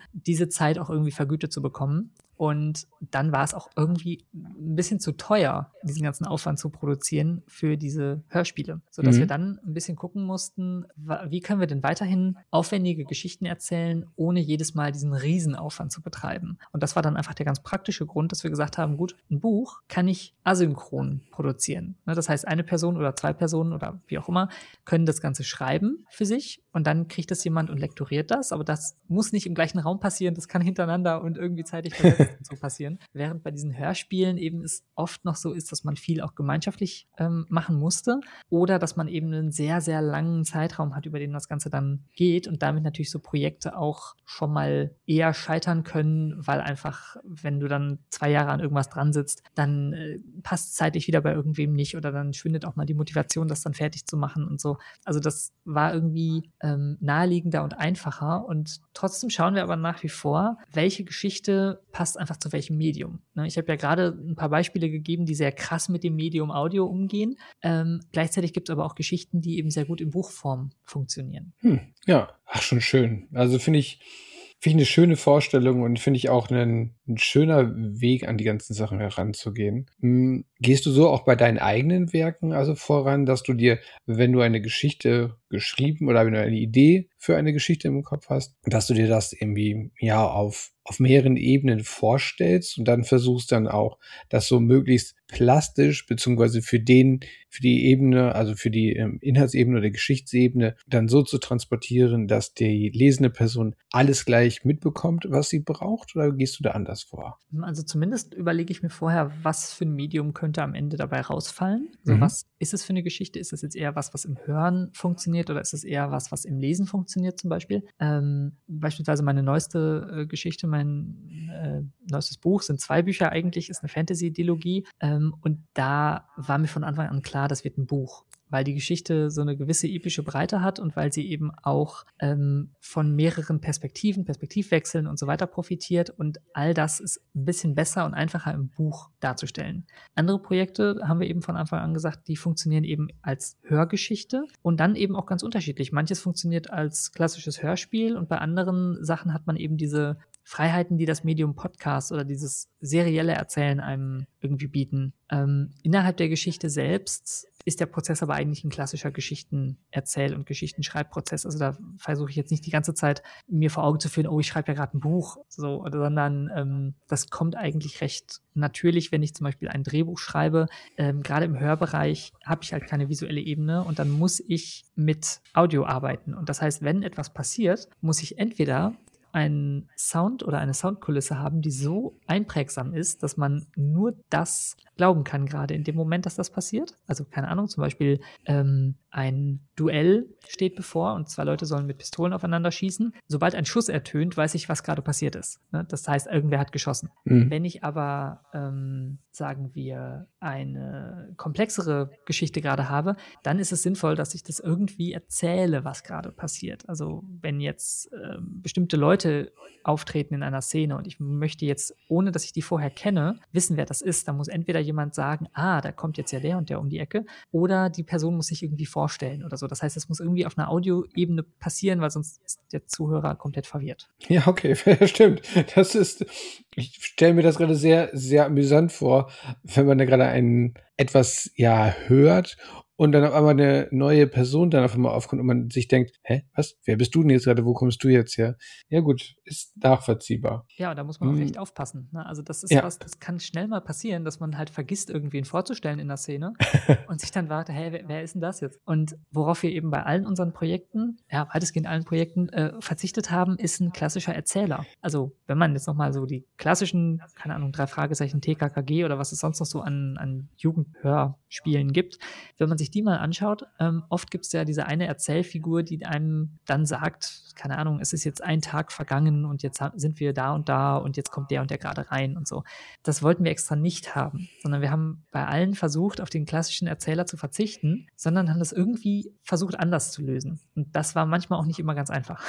diese Zeit auch irgendwie vergütet zu bekommen. Und dann war es auch irgendwie ein bisschen zu teuer, diesen ganzen Aufwand zu produzieren für diese Hörspiele, sodass Mhm. wir dann ein bisschen gucken mussten, wa- wie können wir denn weiterhin aufwendige Geschichten erzählen, ohne jedes Mal diesen Riesenaufwand zu betreiben. Und das war dann einfach der ganz praktische Grund, dass wir gesagt haben, gut, ein Buch kann ich asynchron produzieren. Ne, das heißt, eine Person oder zwei Personen oder wie auch immer können das Ganze schreiben für sich und dann kriegt das jemand und lektoriert das, aber das muss nicht im gleichen Raum passieren, das kann hintereinander und irgendwie zeitlich versetzt so passieren. Während bei diesen Hörspielen eben es oft noch so ist, dass man viel auch gemeinschaftlich ähm, machen musste oder dass man eben einen sehr, sehr langen Zeitraum hat, über den das Ganze dann geht und damit natürlich so Projekte auch schon mal eher scheitern können, weil einfach, wenn du dann zwei Jahre an irgendwas dran sitzt, dann äh, passt es zeitlich wieder bei irgendwem nicht oder dann schwindet auch mal die Motivation, das dann fertig zu machen und so. Also das war irgendwie ähm, naheliegender und einfacher und trotzdem schauen wir aber nach wie vor, welche Geschichte passt einfach zu welchem Medium. Ne, ich habe ja gerade ein paar Beispiele gegeben, die sehr krass mit dem Medium Audio umgehen. Ähm, gleichzeitig gibt es aber auch Geschichten, die eben sehr gut in Buchform funktionieren. Hm, ja, ach, schon schön. Also finde ich, finde ich eine schöne Vorstellung und finde ich auch ein, ein schöner Weg, an die ganzen Sachen heranzugehen. Hm, gehst du so auch bei deinen eigenen Werken also voran, dass du dir, wenn du eine Geschichte geschrieben oder wenn du eine Idee für eine Geschichte im Kopf hast, dass du dir das irgendwie ja auf auf mehreren Ebenen vorstellst und dann versuchst dann auch, das so möglichst plastisch beziehungsweise für den, für die Ebene, also für die ähm, Inhaltsebene oder Geschichtsebene dann so zu transportieren, dass die lesende Person alles gleich mitbekommt, was sie braucht, oder gehst du da anders vor? Also zumindest überlege ich mir vorher, was für ein Medium könnte am Ende dabei rausfallen. Also Mhm. was ist es für eine Geschichte? Ist es jetzt eher was, was im Hören funktioniert oder ist es eher was, was im Lesen funktioniert zum Beispiel? Ähm, beispielsweise meine neueste äh, Geschichte, mein äh, neuestes Buch, sind zwei Bücher eigentlich, ist eine Fantasy-Dilogie. Ähm, und da war mir von Anfang an klar, das wird ein Buch, weil die Geschichte so eine gewisse epische Breite hat und weil sie eben auch ähm, von mehreren Perspektiven, Perspektivwechseln und so weiter profitiert und all das ist ein bisschen besser und einfacher im Buch darzustellen. Andere Projekte haben wir eben von Anfang an gesagt, die funktionieren eben als Hörgeschichte und dann eben auch ganz unterschiedlich. Manches funktioniert als klassisches Hörspiel und bei anderen Sachen hat man eben diese Freiheiten, die das Medium Podcast oder dieses serielle Erzählen einem irgendwie bieten. Ähm, innerhalb der Geschichte selbst ist der Prozess aber eigentlich ein klassischer Geschichtenerzähl- und Geschichtenschreibprozess. Also da versuche ich jetzt nicht die ganze Zeit mir vor Augen zu führen, oh, ich schreibe ja gerade ein Buch, so, sondern ähm, das kommt eigentlich recht natürlich, wenn ich zum Beispiel ein Drehbuch schreibe. Ähm, gerade im Hörbereich habe ich halt keine visuelle Ebene und dann muss ich mit Audio arbeiten. Und das heißt, wenn etwas passiert, muss ich entweder einen Sound oder eine Soundkulisse haben, die so einprägsam ist, dass man nur das glauben kann, gerade in dem Moment, dass das passiert. Also keine Ahnung, zum Beispiel ähm, ein Duell steht bevor und zwei Leute sollen mit Pistolen aufeinander schießen. Sobald ein Schuss ertönt, weiß ich, was gerade passiert ist. Ne? Das heißt, irgendwer hat geschossen. Mhm. Wenn ich aber, ähm, sagen wir, eine komplexere Geschichte gerade habe, dann ist es sinnvoll, dass ich das irgendwie erzähle, was gerade passiert. Also wenn jetzt ähm, bestimmte Leute auftreten in einer Szene und ich möchte jetzt, ohne dass ich die vorher kenne, wissen, wer das ist, dann muss entweder jemand sagen, ah, da kommt jetzt ja der und der um die Ecke, oder die Person muss sich irgendwie vorstellen oder so. Das heißt, es muss irgendwie auf einer Audioebene passieren, weil sonst ist der Zuhörer komplett verwirrt. Ja, okay, stimmt. Das ist, ich stelle mir das gerade sehr, sehr amüsant vor, wenn man da gerade ein etwas ja hört und dann auf einmal eine neue Person dann auf einmal aufkommt und man sich denkt, hä, was? Wer bist du denn jetzt gerade? Wo kommst du jetzt her? Ja gut, ist nachvollziehbar. Ja, da muss man auch Hm. echt aufpassen. Ne? Also das ist Ja. was, das kann schnell mal passieren, dass man halt vergisst, irgendwen vorzustellen in der Szene und sich dann warte, hey, wer, wer ist denn das jetzt? Und worauf wir eben bei allen unseren Projekten, ja, weitestgehend allen Projekten, äh, verzichtet haben, ist ein klassischer Erzähler. Also wenn man jetzt nochmal so die klassischen, keine Ahnung, drei Fragezeichen, T K K G oder was es sonst noch so an, an Jugendhörspielen gibt, wenn man sich die mal anschaut, ähm, oft gibt es ja diese eine Erzählfigur, die einem dann sagt, keine Ahnung, es ist jetzt ein Tag vergangen und jetzt sind wir da und da und jetzt kommt der und der gerade rein und so. Das wollten wir extra nicht haben, sondern wir haben bei allen versucht, auf den klassischen Erzähler zu verzichten, sondern haben das irgendwie versucht, anders zu lösen. Und das war manchmal auch nicht immer ganz einfach.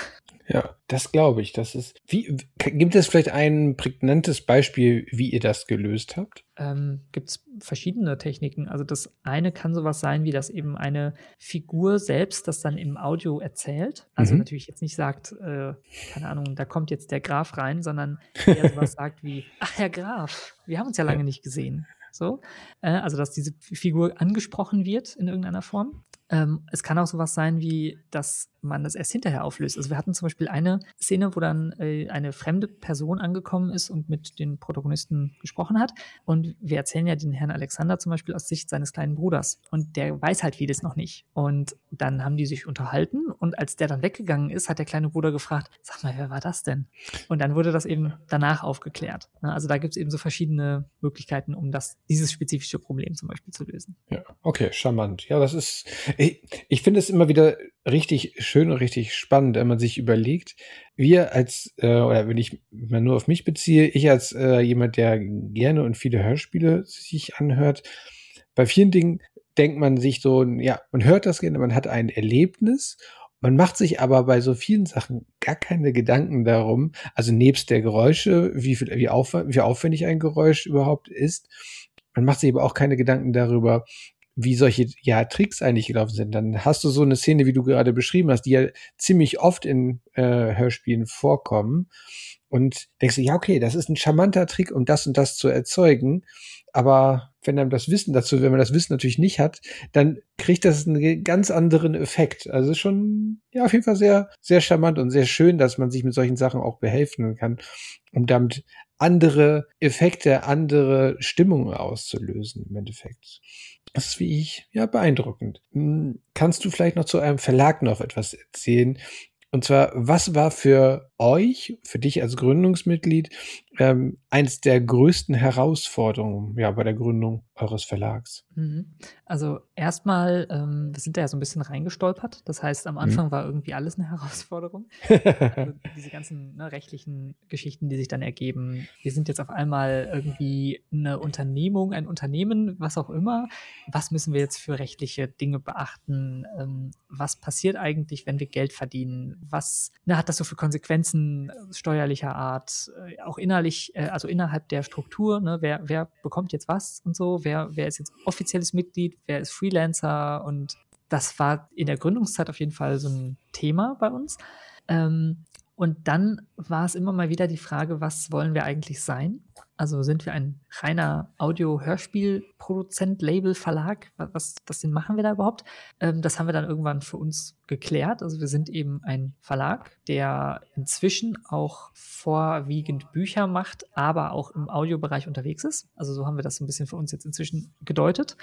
Ja, das glaube ich. Das ist, wie, gibt es vielleicht ein prägnantes Beispiel, wie ihr das gelöst habt? Ähm, gibt es verschiedene Techniken. Also das eine kann sowas sein, wie dass eben eine Figur selbst das dann im Audio erzählt. Also Mhm. natürlich jetzt nicht sagt, äh, keine Ahnung, da kommt jetzt der Graf rein, sondern eher sowas sagt wie, ach, Herr Graf, wir haben uns ja lange Ja. nicht gesehen. So, äh, also dass diese Figur angesprochen wird in irgendeiner Form. Ähm, es kann auch sowas sein, wie dass man das erst hinterher auflöst. Also wir hatten zum Beispiel eine Szene, wo dann äh, eine fremde Person angekommen ist und mit den Protagonisten gesprochen hat. Und wir erzählen ja den Herrn Alexander zum Beispiel aus Sicht seines kleinen Bruders. Und der weiß halt vieles noch nicht. Und dann haben die sich unterhalten. Und als der dann weggegangen ist, hat der kleine Bruder gefragt, sag mal, wer war das denn? Und dann wurde das eben danach aufgeklärt. Also da gibt es eben so verschiedene Möglichkeiten, um das, dieses spezifische Problem zum Beispiel zu lösen. Ja, okay, charmant. Ja, das ist, ich, ich finde es immer wieder richtig schön und richtig spannend, wenn man sich überlegt, wir als, äh, oder wenn ich mal nur auf mich beziehe, ich als äh, jemand, der gerne und viele Hörspiele sich anhört, bei vielen Dingen denkt man sich so, ja, man hört das gerne, man hat ein Erlebnis, man macht sich aber bei so vielen Sachen gar keine Gedanken darum, also nebst der Geräusche, wie viel, wie, aufw- wie aufwendig ein Geräusch überhaupt ist, man macht sich aber auch keine Gedanken darüber, wie solche ja, Tricks eigentlich gelaufen sind. Dann hast du so eine Szene, wie du gerade beschrieben hast, die ja ziemlich oft in äh, Hörspielen vorkommen und denkst du, ja, okay, das ist ein charmanter Trick, um das und das zu erzeugen. Aber wenn dann das Wissen dazu, wenn man das Wissen natürlich nicht hat, dann kriegt das einen ganz anderen Effekt. Also schon, ja, auf jeden Fall sehr, sehr charmant und sehr schön, dass man sich mit solchen Sachen auch behelfen kann, um damit andere Effekte, andere Stimmungen auszulösen im Endeffekt. Das ist, wie ich, ja, beeindruckend. Hm, kannst du vielleicht noch zu eurem Verlag noch etwas erzählen? Und zwar, was war für euch, für dich als Gründungsmitglied, ähm, eins der größten Herausforderungen, ja, bei der Gründung eures Verlags? Mhm. Also erstmal, ähm, wir sind da ja so ein bisschen reingestolpert. Das heißt, am Anfang war irgendwie alles eine Herausforderung. Also diese ganzen ne, rechtlichen Geschichten, die sich dann ergeben. Wir sind jetzt auf einmal irgendwie eine Unternehmung, ein Unternehmen, was auch immer. Was müssen wir jetzt für rechtliche Dinge beachten? Ähm, was passiert eigentlich, wenn wir Geld verdienen? Was ne, hat das so für Konsequenzen äh, steuerlicher Art? Äh, auch innerlich, äh, also innerhalb der Struktur, ne, wer, wer bekommt jetzt was und so? Wer, wer ist jetzt offizielles Mitglied? Wer ist Freelancer? Und das war in der Gründungszeit auf jeden Fall so ein Thema bei uns. Ähm, und dann war es immer mal wieder die Frage, was wollen wir eigentlich sein? Also sind wir ein reiner Audio-Hörspiel-Produzent, Label, Verlag? Was, was denn machen wir da überhaupt? Ähm, das haben wir dann irgendwann für uns geklärt. Also wir sind eben ein Verlag, der inzwischen auch vorwiegend Bücher macht, aber auch im Audiobereich unterwegs ist. Also so haben wir das so ein bisschen für uns jetzt inzwischen gedeutet.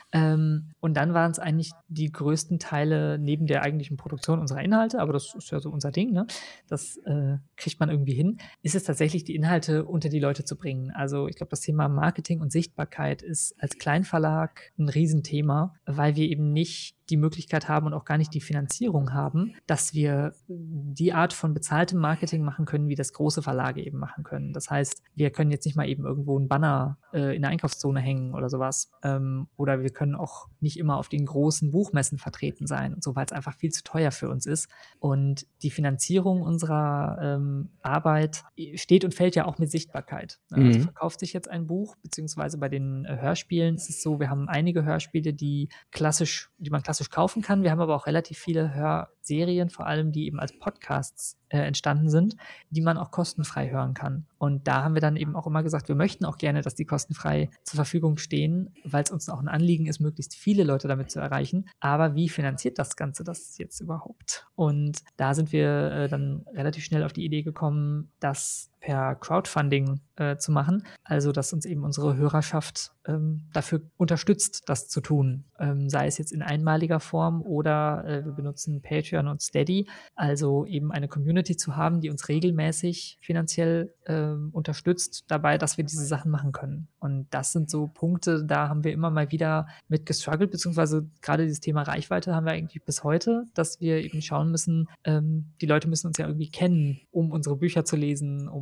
Ähm, und dann waren es eigentlich die größten Teile neben der eigentlichen Produktion unserer Inhalte, aber das ist ja so unser Ding, ne? Das äh, kriegt man irgendwie hin, ist es tatsächlich, die Inhalte unter die Leute zu bringen. Also ich glaube, das Thema Marketing und Sichtbarkeit ist als Kleinverlag ein Riesenthema, weil wir eben nicht die Möglichkeit haben und auch gar nicht die Finanzierung haben, dass wir die Art von bezahltem Marketing machen können, wie das große Verlage eben machen können. Das heißt, wir können jetzt nicht mal eben irgendwo einen Banner äh, in der Einkaufszone hängen oder sowas. Ähm, oder wir können auch nicht immer auf den großen Buchmessen vertreten sein und so, weil es einfach viel zu teuer für uns ist. Und die Finanzierung unserer ähm, Arbeit steht und fällt ja auch mit Sichtbarkeit. Ne? Also Mhm. verkauft sich jetzt ein Buch, beziehungsweise bei den äh, Hörspielen ist es so, wir haben einige Hörspiele, die klassisch, die man klassisch kaufen kann. Wir haben aber auch relativ viele Hörserien, vor allem die eben als Podcasts äh, entstanden sind, die man auch kostenfrei hören kann. Und da haben wir dann eben auch immer gesagt, wir möchten auch gerne, dass die kostenfrei zur Verfügung stehen, weil es uns auch ein Anliegen ist, möglichst viele Leute damit zu erreichen. Aber wie finanziert das Ganze das jetzt überhaupt? Und da sind wir äh, dann relativ schnell auf die Idee gekommen, das per Crowdfunding äh, zu machen. Also, dass uns eben unsere Hörerschaft ähm, dafür unterstützt, das zu tun. Ähm, sei es jetzt in einmaliger Form oder äh, wir benutzen Patreon und Steady. Also eben eine Community zu haben, die uns regelmäßig finanziell äh, unterstützt dabei, dass wir diese Sachen machen können. Und das sind so Punkte, da haben wir immer mal wieder mit gestruggelt, beziehungsweise gerade dieses Thema Reichweite haben wir eigentlich bis heute, dass wir eben schauen müssen, ähm, die Leute müssen uns ja irgendwie kennen, um unsere Bücher zu lesen, um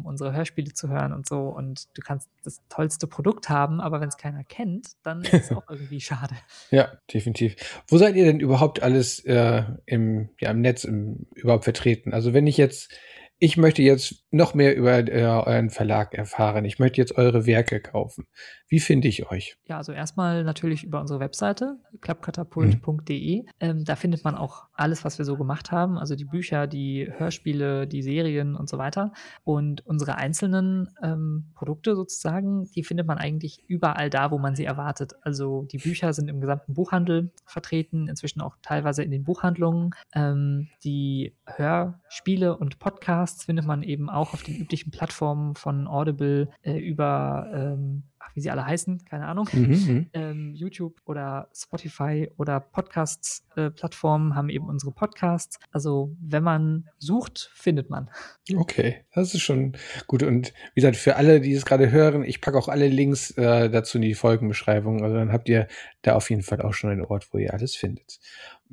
unsere Hörspiele zu hören und so. Und du kannst das tollste Produkt haben, aber wenn es keiner kennt, dann ist es auch irgendwie schade. Ja, definitiv. Wo seid ihr denn überhaupt alles äh, im, ja, im Netz im, überhaupt vertreten? Also wenn ich jetzt, ich möchte jetzt noch mehr über äh, euren Verlag erfahren, ich möchte jetzt eure Werke kaufen. Wie finde ich euch? Ja, also erstmal natürlich über unsere Webseite, klappkatapult punkt de. Ähm, da findet man auch alles, was wir so gemacht haben, also die Bücher, die Hörspiele, die Serien und so weiter. Und unsere einzelnen ähm, Produkte sozusagen, die findet man eigentlich überall da, wo man sie erwartet. Also die Bücher sind im gesamten Buchhandel vertreten, inzwischen auch teilweise in den Buchhandlungen. Ähm, die Hörspiele und Podcasts findet man eben auch auf den üblichen Plattformen von Audible äh, über ähm, ach, wie sie alle heißen, keine Ahnung, Mhm, ähm, YouTube oder Spotify oder Podcast-Plattformen äh, haben eben unsere Podcasts. Also wenn man sucht, findet man. Okay, das ist schon gut. Und wie gesagt, für alle, die es gerade hören, ich packe auch alle Links äh, dazu in die Folgenbeschreibung. Also dann habt ihr da auf jeden Fall auch schon einen Ort, wo ihr alles findet.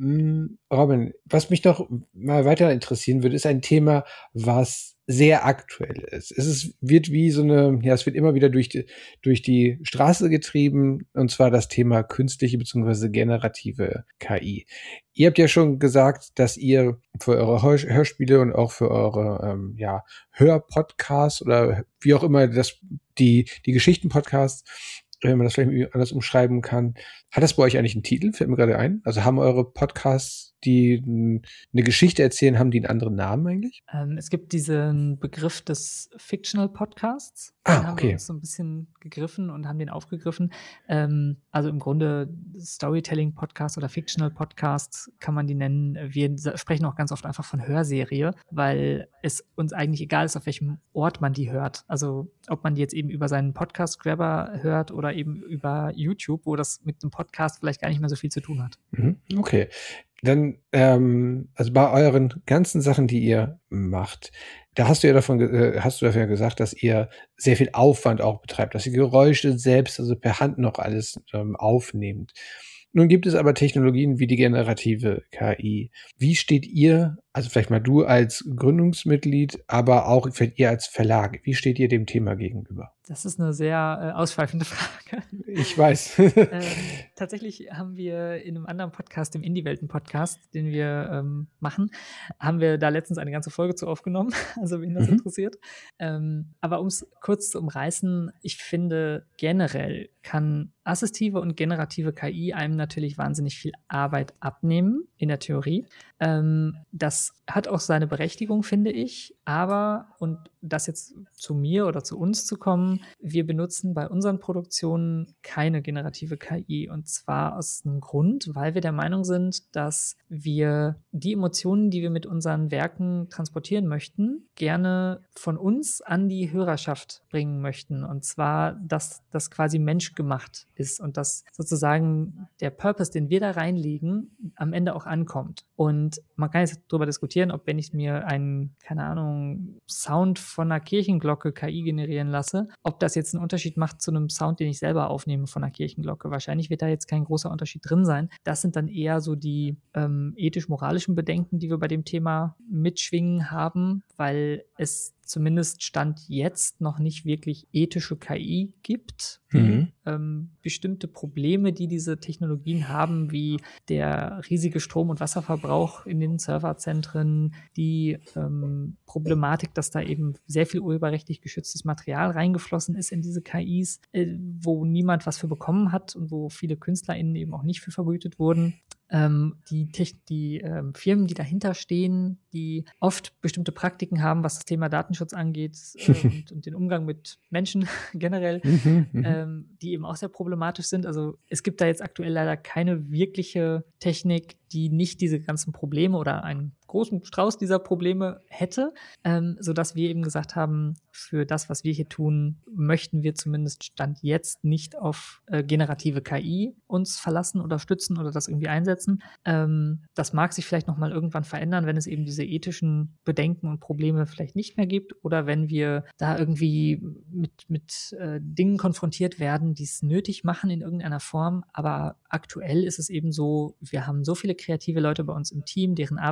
Mm, Robin, was mich noch mal weiter interessieren würde, ist ein Thema, was sehr aktuell ist. Es ist, wird wie so eine, ja, es wird immer wieder durch die, durch die Straße getrieben, und zwar das Thema künstliche bzw. generative K I. Ihr habt ja schon gesagt, dass ihr für eure Hör- Hörspiele und auch für eure ähm, ja, Hörpodcasts oder wie auch immer das die die Geschichtenpodcasts, wenn man das vielleicht irgendwie anders umschreiben kann. Hat das bei euch eigentlich einen Titel? Fällt mir gerade ein. Also haben eure Podcasts, die n- eine Geschichte erzählen, haben die einen anderen Namen eigentlich? Ähm, es gibt diesen Begriff des Fictional Podcasts. Den Ah, haben wir okay. uns so ein bisschen gegriffen und haben den aufgegriffen. Ähm, also im Grunde Storytelling-Podcast oder Fictional Podcasts kann man die nennen. Wir sa- sprechen auch ganz oft einfach von Hörserie, weil es uns eigentlich egal ist, auf welchem Ort man die hört. Also ob man die jetzt eben über seinen Podcast-Grabber hört oder eben über YouTube, wo das mit einem Podcast vielleicht gar nicht mehr so viel zu tun hat. Mhm, okay. Dann, ähm, also bei euren ganzen Sachen, die ihr macht, da hast du ja davon, ge- äh, hast du dafür gesagt, dass ihr sehr viel Aufwand auch betreibt, dass ihr Geräusche selbst, also per Hand noch alles ähm, aufnehmt. Nun gibt es aber Technologien wie die generative K I. Wie steht ihr, also vielleicht mal du als Gründungsmitglied, aber auch vielleicht ihr als Verlag, wie steht ihr dem Thema gegenüber? Das ist eine sehr äh, ausschweifende Frage. Ich weiß. ähm, tatsächlich haben wir in einem anderen Podcast, dem Indie-Welten-Podcast, den wir ähm, machen, haben wir da letztens eine ganze Folge zu aufgenommen, also wen das Mhm. interessiert. Ähm, aber um es kurz zu umreißen, ich finde generell kann assistive und generative K I einem natürlich wahnsinnig viel Arbeit abnehmen, in der Theorie. Ähm, das hat auch seine Berechtigung, finde ich. Aber, und das jetzt zu mir oder zu uns zu kommen, wir benutzen bei unseren Produktionen keine generative K I. Und zwar aus einem Grund, weil wir der Meinung sind, dass wir die Emotionen, die wir mit unseren Werken transportieren möchten, gerne von uns an die Hörerschaft bringen möchten. Und zwar, dass das quasi menschgemacht ist und dass sozusagen der Purpose, den wir da reinlegen, am Ende auch ankommt. Und man kann jetzt darüber diskutieren, ob wenn ich mir einen, keine Ahnung, Sound von einer Kirchenglocke K I generieren lasse, ob das jetzt einen Unterschied macht zu einem Sound, den ich selber aufnehme von einer Kirchenglocke. Wahrscheinlich wird da jetzt kein großer Unterschied drin sein. Das sind dann eher so die ähm, ethisch-moralischen Bedenken, die wir bei dem Thema mitschwingen haben, weil es zumindest Stand jetzt noch nicht wirklich ethische K I gibt. Mhm. Ähm, bestimmte Probleme, die diese Technologien haben, wie der riesige Strom- und Wasserverbrauch in den Serverzentren, die ähm, Problematik, dass da eben sehr viel urheberrechtlich geschütztes Material reingeflossen ist in diese K Is, äh, wo niemand was für bekommen hat und wo viele KünstlerInnen eben auch nicht für vergütet wurden. Ähm, die Tech- die ähm, Firmen, die dahinter stehen, die oft bestimmte Praktiken haben, was das Thema Datenschutz angeht äh, und, und den Umgang mit Menschen generell, Mhm, mhm. ähm, die eben auch sehr problematisch sind. Also es gibt da jetzt aktuell leider keine wirkliche Technik, die nicht diese ganzen Probleme oder einen großen Strauß dieser Probleme hätte, ähm, sodass wir eben gesagt haben, für das, was wir hier tun, möchten wir zumindest Stand jetzt nicht auf äh, generative K I uns verlassen oder stützen oder das irgendwie einsetzen. Ähm, das mag sich vielleicht nochmal irgendwann verändern, wenn es eben diese ethischen Bedenken und Probleme vielleicht nicht mehr gibt oder wenn wir da irgendwie mit, mit äh, Dingen konfrontiert werden, die es nötig machen in irgendeiner Form. Aber aktuell ist es eben so, wir haben so viele kreative Leute bei uns im Team, deren Arbeit wir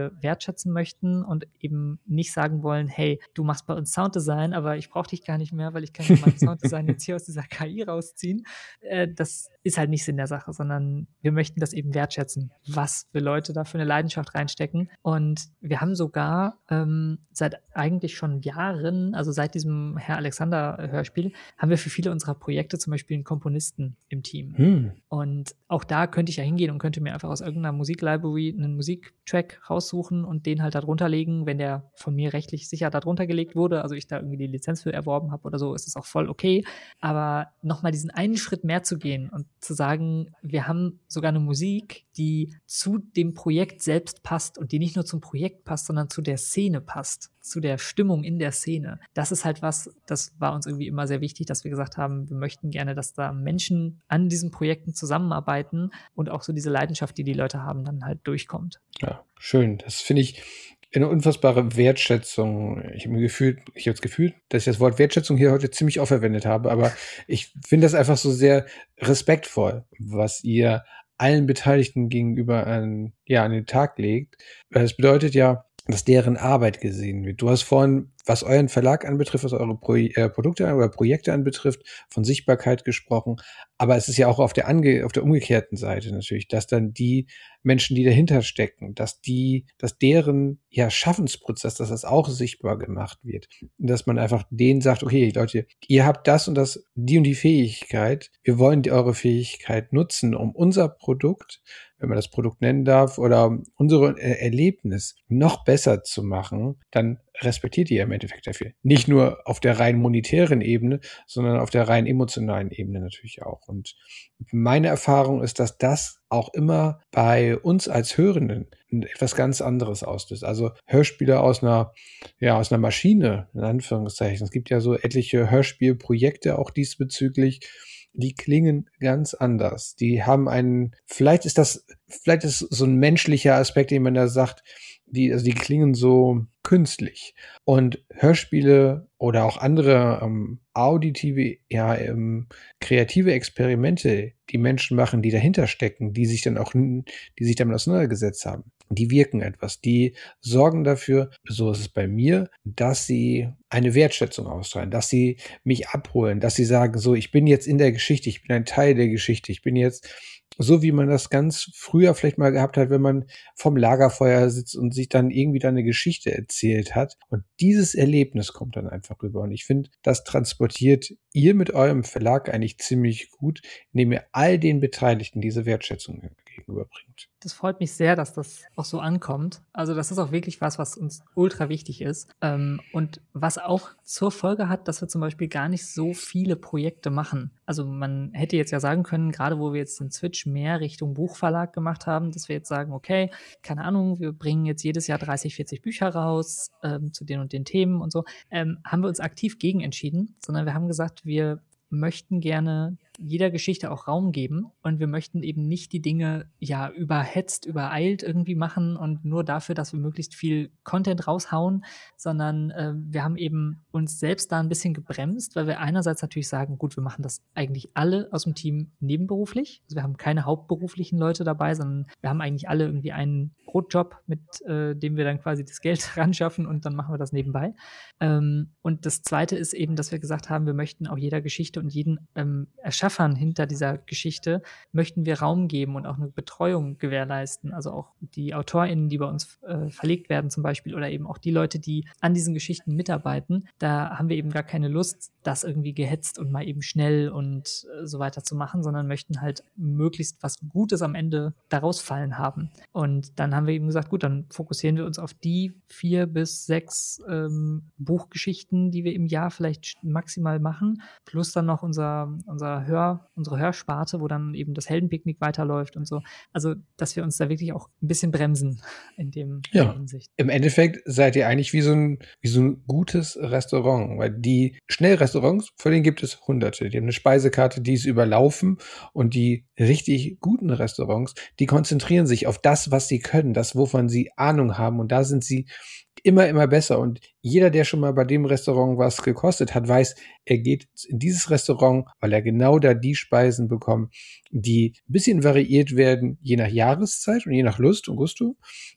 wir wertschätzen möchten und eben nicht sagen wollen, hey, du machst bei uns Sounddesign, aber ich brauche dich gar nicht mehr, weil ich kann mein Sounddesign jetzt hier aus dieser K I rausziehen. Äh, das ist halt nicht Sinn der Sache, sondern wir möchten das eben wertschätzen, was für Leute da für eine Leidenschaft reinstecken. Und wir haben sogar ähm, seit eigentlich schon Jahren, also seit diesem Herr Alexander-Hörspiel, haben wir für viele unserer Projekte zum Beispiel einen Komponisten im Team. Hm. Und auch da könnte ich ja hingehen und könnte mir einfach aus irgendeiner Musiklibrary einen Musiktrack raussuchen und den halt da drunter legen, wenn der von mir rechtlich sicher da drunter gelegt wurde, also ich da irgendwie die Lizenz für erworben habe oder so, ist es auch voll okay. Aber nochmal diesen einen Schritt mehr zu gehen und zu sagen, wir haben sogar eine Musik, die zu dem Projekt selbst passt und die nicht nur zum Projekt passt, sondern zu der Szene passt, zu der Stimmung in der Szene. Das ist halt was, das war uns irgendwie immer sehr wichtig, dass wir gesagt haben, wir möchten gerne, dass da Menschen an diesen Projekten zusammenarbeiten und auch so diese Leidenschaft, die die Leute haben, dann halt durchkommt. Ja, schön. Das finde ich eine unfassbare Wertschätzung. Ich habe mir gefühlt, ich habe das Gefühl, dass ich das Wort Wertschätzung hier heute ziemlich oft verwendet habe, aber ich finde das einfach so sehr respektvoll, was ihr allen Beteiligten gegenüber an, ja, an den Tag legt. Das bedeutet ja, dass deren Arbeit gesehen wird. Du hast vorhin, was euren Verlag anbetrifft, was eure Pro- äh, Produkte oder Projekte anbetrifft, von Sichtbarkeit gesprochen. Aber es ist ja auch auf der, ange- auf der umgekehrten Seite natürlich, dass dann die Menschen, die dahinter stecken, dass die, dass deren ja, Schaffensprozess, dass das auch sichtbar gemacht wird. Und dass man einfach denen sagt, okay, Leute, ihr habt das und das, die und die Fähigkeit. Wir wollen die, eure Fähigkeit nutzen, um unser Produkt, wenn man das Produkt nennen darf, oder unsere äh, Erlebnis noch besser zu machen, dann respektiert ihr im Endeffekt dafür. Nicht nur auf der rein monetären Ebene, sondern auf der rein emotionalen Ebene natürlich auch. Und meine Erfahrung ist, dass das auch immer bei uns als Hörenden etwas ganz anderes auslöst. Also Hörspiele aus einer, ja, aus einer Maschine, in Anführungszeichen. Es gibt ja so etliche Hörspielprojekte auch diesbezüglich. Die klingen ganz anders. Die haben einen, vielleicht ist das, vielleicht ist so ein menschlicher Aspekt, den man da sagt, die, also die klingen so künstlich. Und Hörspiele oder auch andere ähm, auditive, ja, ähm, kreative Experimente, die Menschen machen, die dahinter stecken, die sich dann auch, die sich damit auseinandergesetzt haben, die wirken etwas, die sorgen dafür, so ist es bei mir, dass sie eine Wertschätzung ausstrahlen, dass sie mich abholen, dass sie sagen, so, ich bin jetzt in der Geschichte, ich bin ein Teil der Geschichte, ich bin jetzt so, wie man das ganz früher vielleicht mal gehabt hat, wenn man vom Lagerfeuer sitzt und sich dann irgendwie da eine Geschichte erzählt hat. Und dieses Erlebnis kommt dann einfach rüber. Und ich finde, das transportiert ihr mit eurem Verlag eigentlich ziemlich gut, indem ihr all den Beteiligten diese Wertschätzung gegenüberbringt. Das freut mich sehr, dass das auch so ankommt. Also das ist auch wirklich was, was uns ultra wichtig ist. Ähm, und was auch zur Folge hat, dass wir zum Beispiel gar nicht so viele Projekte machen. Also man hätte jetzt ja sagen können, gerade wo wir jetzt den Switch mehr Richtung Buchverlag gemacht haben, dass wir jetzt sagen, okay, keine Ahnung, wir bringen jetzt jedes Jahr dreißig, vierzig Bücher raus ähm, zu den und den Themen und so, ähm, haben wir uns aktiv gegen entschieden, sondern wir haben gesagt, wir möchten gerne jeder Geschichte auch Raum geben und wir möchten eben nicht die Dinge ja überhetzt, übereilt irgendwie machen und nur dafür, dass wir möglichst viel Content raushauen, sondern äh, wir haben eben uns selbst da ein bisschen gebremst, weil wir einerseits natürlich sagen, gut, wir machen das eigentlich alle aus dem Team nebenberuflich, also wir haben keine hauptberuflichen Leute dabei, sondern wir haben eigentlich alle irgendwie einen Brotjob, mit äh, dem wir dann quasi das Geld ran schaffen und dann machen wir das nebenbei. Ähm, und das Zweite ist eben, dass wir gesagt haben, wir möchten auch jeder Geschichte und jeden ähm, Erschaffern hinter dieser Geschichte möchten wir Raum geben und auch eine Betreuung gewährleisten. Also auch die AutorInnen, die bei uns äh, verlegt werden zum Beispiel oder eben auch die Leute, die an diesen Geschichten mitarbeiten. Da haben wir eben gar keine Lust, das irgendwie gehetzt und mal eben schnell und äh, so weiter zu machen, sondern möchten halt möglichst was Gutes am Ende daraus fallen haben. Und dann haben wir eben gesagt, gut, dann fokussieren wir uns auf die vier bis sechs ähm, Buchgeschichten, die wir im Jahr vielleicht maximal machen, plus dann noch unser, unser Hör, unsere Hörsparte, wo dann eben das Heldenpicknick weiterläuft und so. Also, dass wir uns da wirklich auch ein bisschen bremsen in dem in Ja, der Hinsicht. im Endeffekt seid ihr eigentlich wie so ein, wie so ein gutes Restaurant, weil die Schnellrestaurants, von denen gibt es hunderte. Die haben eine Speisekarte, die ist überlaufen und die richtig guten Restaurants, die konzentrieren sich auf das, was sie können, das, wovon sie Ahnung haben und da sind sie immer, immer besser. Und jeder, der schon mal bei dem Restaurant was gekostet hat, weiß, er geht in dieses Restaurant, weil er genau da die Speisen bekommt, die ein bisschen variiert werden, je nach Jahreszeit und je nach Lust und Gusto.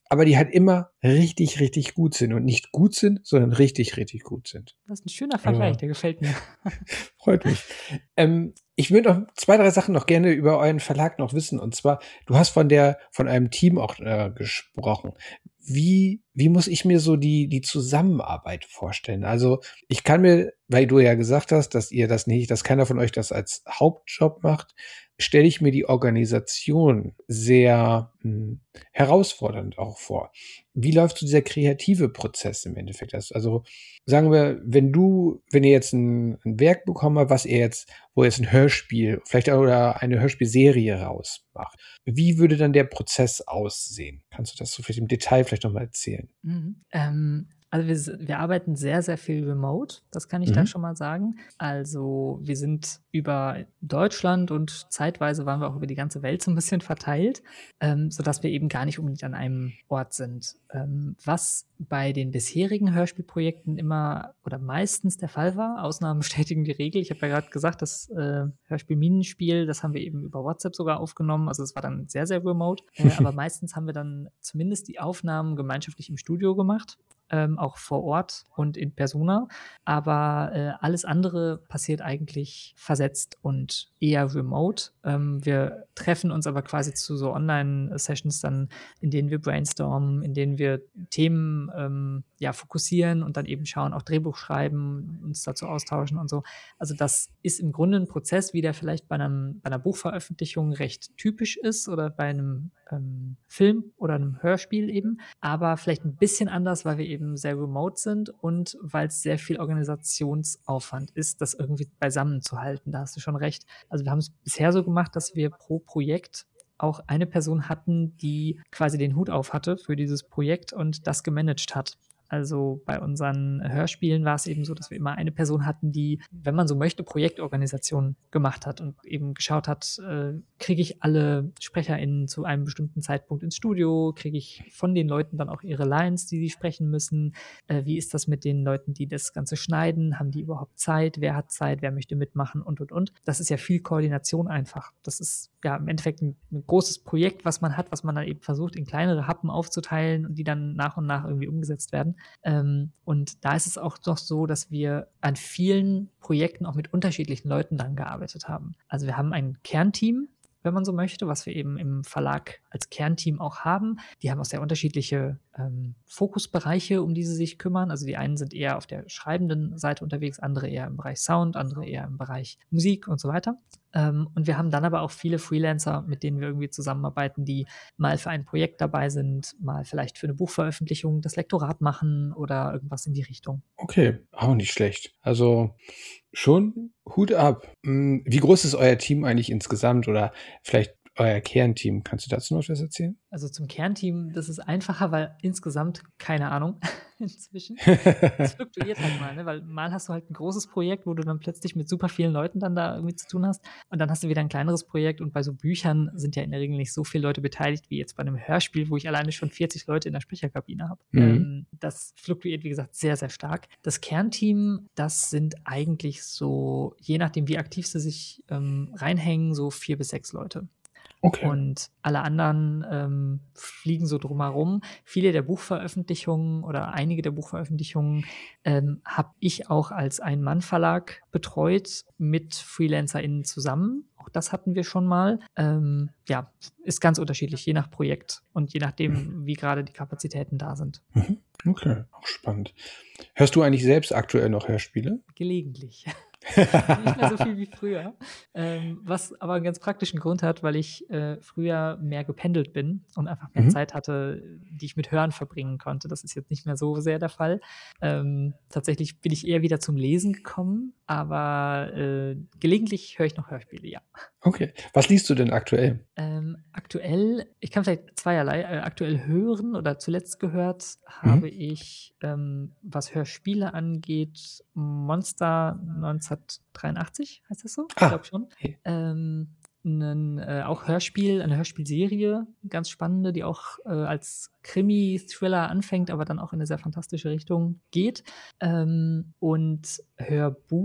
aber die halt immer richtig, richtig gut sind und nicht gut sind, sondern richtig, richtig gut sind. Das ist ein schöner Vergleich, Also, der gefällt mir. freut mich. Ähm, ich würde noch zwei, drei Sachen noch gerne über euren Verlag noch wissen. Und zwar, du hast von der, von einem Team auch äh, gesprochen. Wie, wie muss ich mir so die, die Zusammenarbeit vorstellen? Also, ich kann mir, weil du ja gesagt hast, dass ihr das nicht, dass keiner von euch das als Hauptjob macht, stelle ich mir die Organisation sehr mh, herausfordernd auch vor. Wie läuft so dieser kreative Prozess im Endeffekt? Also, sagen wir, wenn du, wenn ihr jetzt ein, ein Werk bekommen habt, was ihr jetzt, wo ihr jetzt ein Hörspiel, vielleicht auch oder eine Hörspielserie rausmacht, wie würde dann der Prozess aussehen? Kannst du das so vielleicht im Detail vielleicht nochmal erzählen? Mhm. Ähm, also wir, s- wir arbeiten sehr, sehr viel remote, das kann ich da Mhm. schon mal sagen. Also wir sind über Deutschland und zeitweise waren wir auch über die ganze Welt so ein bisschen verteilt, ähm, sodass wir eben gar nicht unbedingt an einem Ort sind. Ähm, was bei den bisherigen Hörspielprojekten immer oder meistens der Fall war, Ausnahmen bestätigen die Regel. Ich habe ja gerade gesagt, das äh, Hörspiel Minenspiel, das haben wir eben über WhatsApp sogar aufgenommen. Also es war dann sehr, sehr remote. Äh, aber meistens haben wir dann zumindest die Aufnahmen gemeinschaftlich im Studio gemacht. Ähm, auch vor Ort und in Persona. Aber äh, alles andere passiert eigentlich versetzt und eher remote. Ähm, wir treffen uns aber quasi zu so Online-Sessions dann, in denen wir brainstormen, in denen wir Themen ähm, ja, fokussieren und dann eben schauen, auch Drehbuch schreiben, uns dazu austauschen und so. Also das ist im Grunde ein Prozess, wie der vielleicht bei, einem, bei einer Buchveröffentlichung recht typisch ist oder bei einem ähm, Film oder einem Hörspiel eben, aber vielleicht ein bisschen anders, weil wir eben sehr remote sind und weil es sehr viel Organisationsaufwand ist, das irgendwie beisammen zu halten. Da hast du schon recht. Also wir haben es bisher so gemacht, dass wir pro Projekt auch eine Person hatten, die quasi den Hut auf hatte für dieses Projekt und das gemanagt hat. Also bei unseren Hörspielen war es eben so, dass wir immer eine Person hatten, die, wenn man so möchte, Projektorganisation gemacht hat und eben geschaut hat, äh, kriege ich alle SprecherInnen zu einem bestimmten Zeitpunkt ins Studio, kriege ich von den Leuten dann auch ihre Lines, die sie sprechen müssen, äh, wie ist das mit den Leuten, die das Ganze schneiden, haben die überhaupt Zeit, wer hat Zeit, wer möchte mitmachen und, und, und. Das ist ja viel Koordination einfach. Das ist ja im Endeffekt ein, ein großes Projekt, was man hat, was man dann eben versucht, in kleinere Happen aufzuteilen und die dann nach und nach irgendwie umgesetzt werden. Ähm, und da ist es auch doch so, dass wir an vielen Projekten auch mit unterschiedlichen Leuten dann gearbeitet haben. Also wir haben ein Kernteam, wenn man so möchte, was wir eben im Verlag als Kernteam auch haben. Die haben auch sehr unterschiedliche ähm, Fokusbereiche, um die sie sich kümmern. Also die einen sind eher auf der schreibenden Seite unterwegs, andere eher im Bereich Sound, andere eher im Bereich Musik und so weiter. Ähm, und wir haben dann aber auch viele Freelancer, mit denen wir irgendwie zusammenarbeiten, die mal für ein Projekt dabei sind, mal vielleicht für eine Buchveröffentlichung das Lektorat machen oder irgendwas in die Richtung. Okay, auch nicht schlecht. Also schon Hut ab. Hm, Wie groß ist euer Team eigentlich insgesamt oder vielleicht euer Kernteam? Kannst du dazu noch was erzählen? Also zum Kernteam, das ist einfacher, weil insgesamt keine Ahnung inzwischen. Es fluktuiert halt mal, ne? Weil mal hast du halt ein großes Projekt, wo du dann plötzlich mit super vielen Leuten dann da irgendwie zu tun hast und dann hast du wieder ein kleineres Projekt und bei so Büchern sind ja in der Regel nicht so viele Leute beteiligt wie jetzt bei einem Hörspiel, wo ich alleine schon vierzig Leute in der Sprecherkabine habe. Mhm. Ähm, das fluktuiert, wie gesagt, sehr, sehr stark. Das Kernteam, das sind eigentlich so, je nachdem wie aktiv sie sich ähm, reinhängen, so vier bis sechs Leute. Okay. Und alle anderen ähm, fliegen so drumherum. Viele der Buchveröffentlichungen oder einige der Buchveröffentlichungen ähm, habe ich auch als Ein-Mann-Verlag betreut mit FreelancerInnen zusammen. Auch das hatten wir schon mal. Ähm, ja, ist ganz unterschiedlich, je nach Projekt und je nachdem, wie gerade die Kapazitäten da sind. Mhm. Okay, auch spannend. Hörst du eigentlich selbst aktuell noch Hörspiele? Gelegentlich. Nicht mehr so viel wie früher. Ähm, was aber einen ganz praktischen Grund hat, weil ich äh, früher mehr gependelt bin und einfach mehr Mhm. Zeit hatte, die ich mit Hören verbringen konnte. Das ist jetzt nicht mehr so sehr der Fall. Ähm, tatsächlich bin ich eher wieder zum Lesen gekommen, aber äh, gelegentlich höre ich noch Hörspiele, ja. Okay. Was liest du denn aktuell? Ähm, aktuell, ich kann vielleicht zweierlei, äh, aktuell hören oder zuletzt gehört habe ich, ähm, was Hörspiele angeht, Monster neunzehnhundertdreiundachtzig, heißt das so? Ich Ah. glaube schon. Okay. Ähm, einen, äh, auch Hörspiel, eine Hörspielserie, ganz spannende, die auch äh, als Krimi-Thriller anfängt, aber dann auch in eine sehr fantastische Richtung geht. Ähm, und Hörbuch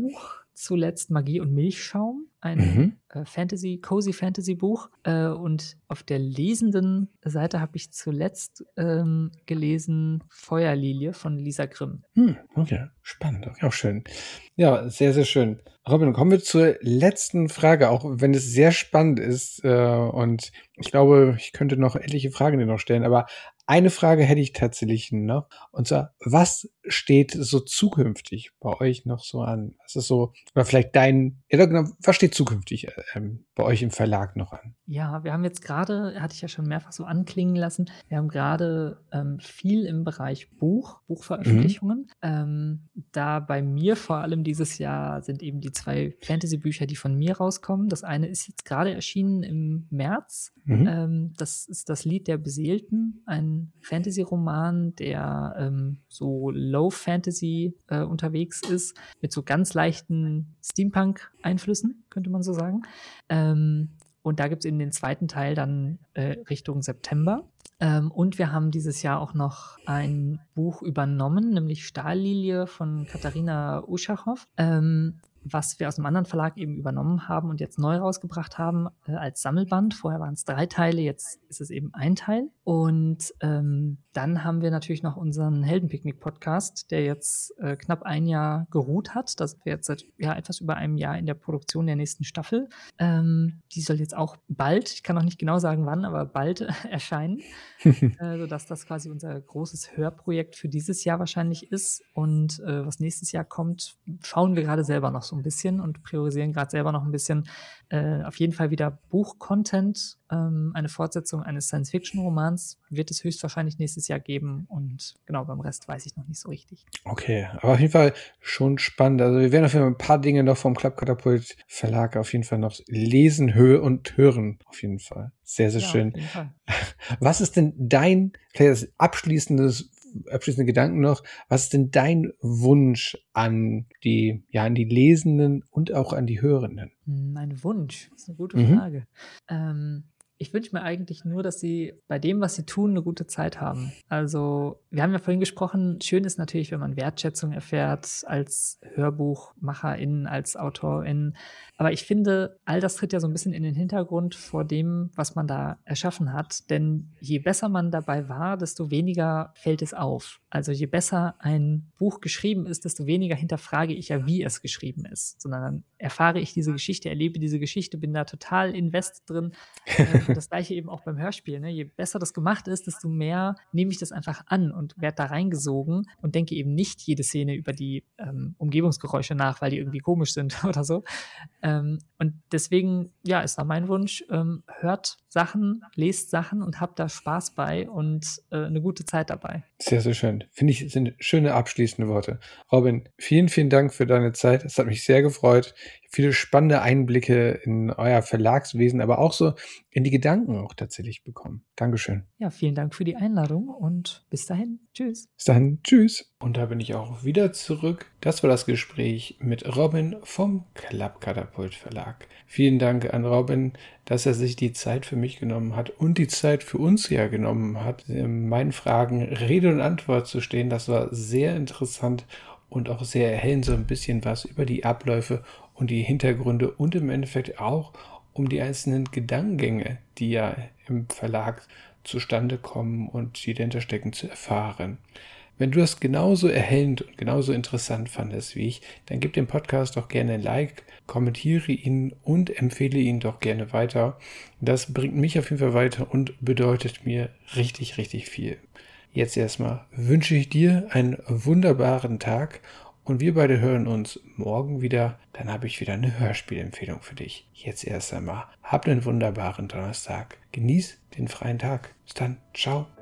zuletzt Magie und Milchschaum, ein Mhm. äh, Fantasy, Cozy Fantasy Buch. Äh, und auf der lesenden Seite habe ich zuletzt ähm, gelesen Feuerlilie von Lisa Grimm. Hm, okay, spannend, okay, auch schön. Ja, sehr, sehr schön. Robin, kommen wir zur letzten Frage, auch wenn es sehr spannend ist. Äh, und ich glaube, ich könnte noch etliche Fragen dir noch stellen, aber eine Frage hätte ich tatsächlich noch. Und zwar, was steht so zukünftig bei euch noch so an? Was ist so, oder vielleicht dein, ja genau, was steht zukünftig ähm, bei euch im Verlag noch an? Ja, wir haben jetzt gerade, hatte ich ja schon mehrfach so anklingen lassen, wir haben gerade ähm, viel im Bereich Buch, Buchveröffentlichungen. Ähm, da bei mir vor allem dieses Jahr sind eben die zwei Fantasy-Bücher, die von mir rauskommen. Das eine ist jetzt gerade erschienen im März. Mhm. Ähm, das ist das Lied der Beseelten, ein Fantasy-Roman, der ähm, so Low-Fantasy äh, unterwegs ist, mit so ganz leichten Steampunk-Einflüssen, könnte man so sagen. Ähm, und da gibt es eben den zweiten Teil dann äh, Richtung September. Ähm, und wir haben dieses Jahr auch noch ein Buch übernommen, nämlich Stahllilie von Katharina Uschachow, ähm, was wir aus einem anderen Verlag eben übernommen haben und jetzt neu rausgebracht haben äh, als Sammelband. Vorher waren es drei Teile, jetzt ist es eben ein Teil. Und ähm, dann haben wir natürlich noch unseren Heldenpicknick-Podcast, der jetzt äh, knapp ein Jahr geruht hat. Da sind wir jetzt seit ja, etwas über einem Jahr in der Produktion der nächsten Staffel. Ähm, die soll jetzt auch bald, ich kann noch nicht genau sagen wann, aber bald erscheinen. äh, sodass das quasi unser großes Hörprojekt für dieses Jahr wahrscheinlich ist. Und äh, was nächstes Jahr kommt, schauen wir gerade selber noch so ein bisschen und priorisieren gerade selber noch ein bisschen. Äh, auf jeden Fall wieder Buch-Content, ähm, eine Fortsetzung eines Science-Fiction-Romans wird es höchstwahrscheinlich nächstes Jahr geben. Und genau, beim Rest weiß ich noch nicht so richtig. Okay, aber auf jeden Fall schon spannend. Also wir werden auf jeden Fall ein paar Dinge noch vom Klappkatapult Verlag auf jeden Fall noch lesen, hören und hören. Auf jeden Fall. Sehr, sehr Ja, schön. auf jeden Fall. Was ist denn dein, vielleicht das abschließendes, abschließende Gedanken noch, was ist denn dein Wunsch an die, ja, an die Lesenden und auch an die Hörenden? Mein Wunsch, das ist eine gute Mhm. Frage. Ähm, ich wünsche mir eigentlich nur, dass sie bei dem, was sie tun, eine gute Zeit haben. Also, wir haben ja vorhin gesprochen, schön ist natürlich, wenn man Wertschätzung erfährt als Hörbuchmacherin, als Autorin. Aber ich finde, all das tritt ja so ein bisschen in den Hintergrund vor dem, was man da erschaffen hat. Denn je besser man dabei war, desto weniger fällt es auf. Also je besser ein Buch geschrieben ist, desto weniger hinterfrage ich ja, wie es geschrieben ist. Sondern dann erfahre ich diese Geschichte, erlebe diese Geschichte, bin da total invest drin. Und das gleiche eben auch beim Hörspiel. Ne? Je besser das gemacht ist, desto mehr nehme ich das einfach an und werde da reingesogen und denke eben nicht jede Szene über die ähm, Umgebungsgeräusche nach, weil die irgendwie komisch sind oder so. Ähm, und deswegen, ja, ist da mein Wunsch, ähm, hört Sachen, lest Sachen und habt da Spaß bei und äh, eine gute Zeit dabei. Sehr, sehr schön. Finde ich, sind schöne abschließende Worte. Robin, vielen, vielen Dank für deine Zeit. Es hat mich sehr gefreut. Viele spannende Einblicke in euer Verlagswesen, aber auch so in die Gedanken auch tatsächlich bekommen. Dankeschön. Ja, vielen Dank für die Einladung und bis dahin. Tschüss. Bis dahin. Tschüss. Und da bin ich auch wieder zurück. Das war das Gespräch mit Robin vom Klappkatapult Verlag. Vielen Dank an Robin, dass er sich die Zeit für mich genommen hat und die Zeit für uns ja genommen hat, meinen Fragen Rede und Antwort zu stehen. Das war sehr interessant und auch sehr erhellend, so ein bisschen was über die Abläufe und die Hintergründe und im Endeffekt auch um die einzelnen Gedankengänge, die ja im Verlag zustande kommen und die dahinter stecken, zu erfahren. Wenn du das genauso erhellend und genauso interessant fandest wie ich, dann gib dem Podcast doch gerne ein Like, kommentiere ihn und empfehle ihn doch gerne weiter. Das bringt mich auf jeden Fall weiter und bedeutet mir richtig, richtig viel. Jetzt erstmal wünsche ich dir einen wunderbaren Tag und wir beide hören uns morgen wieder. Dann habe ich wieder eine Hörspielempfehlung für dich. Jetzt erst einmal, habt einen wunderbaren Donnerstag. Genieß den freien Tag. Bis dann. Ciao.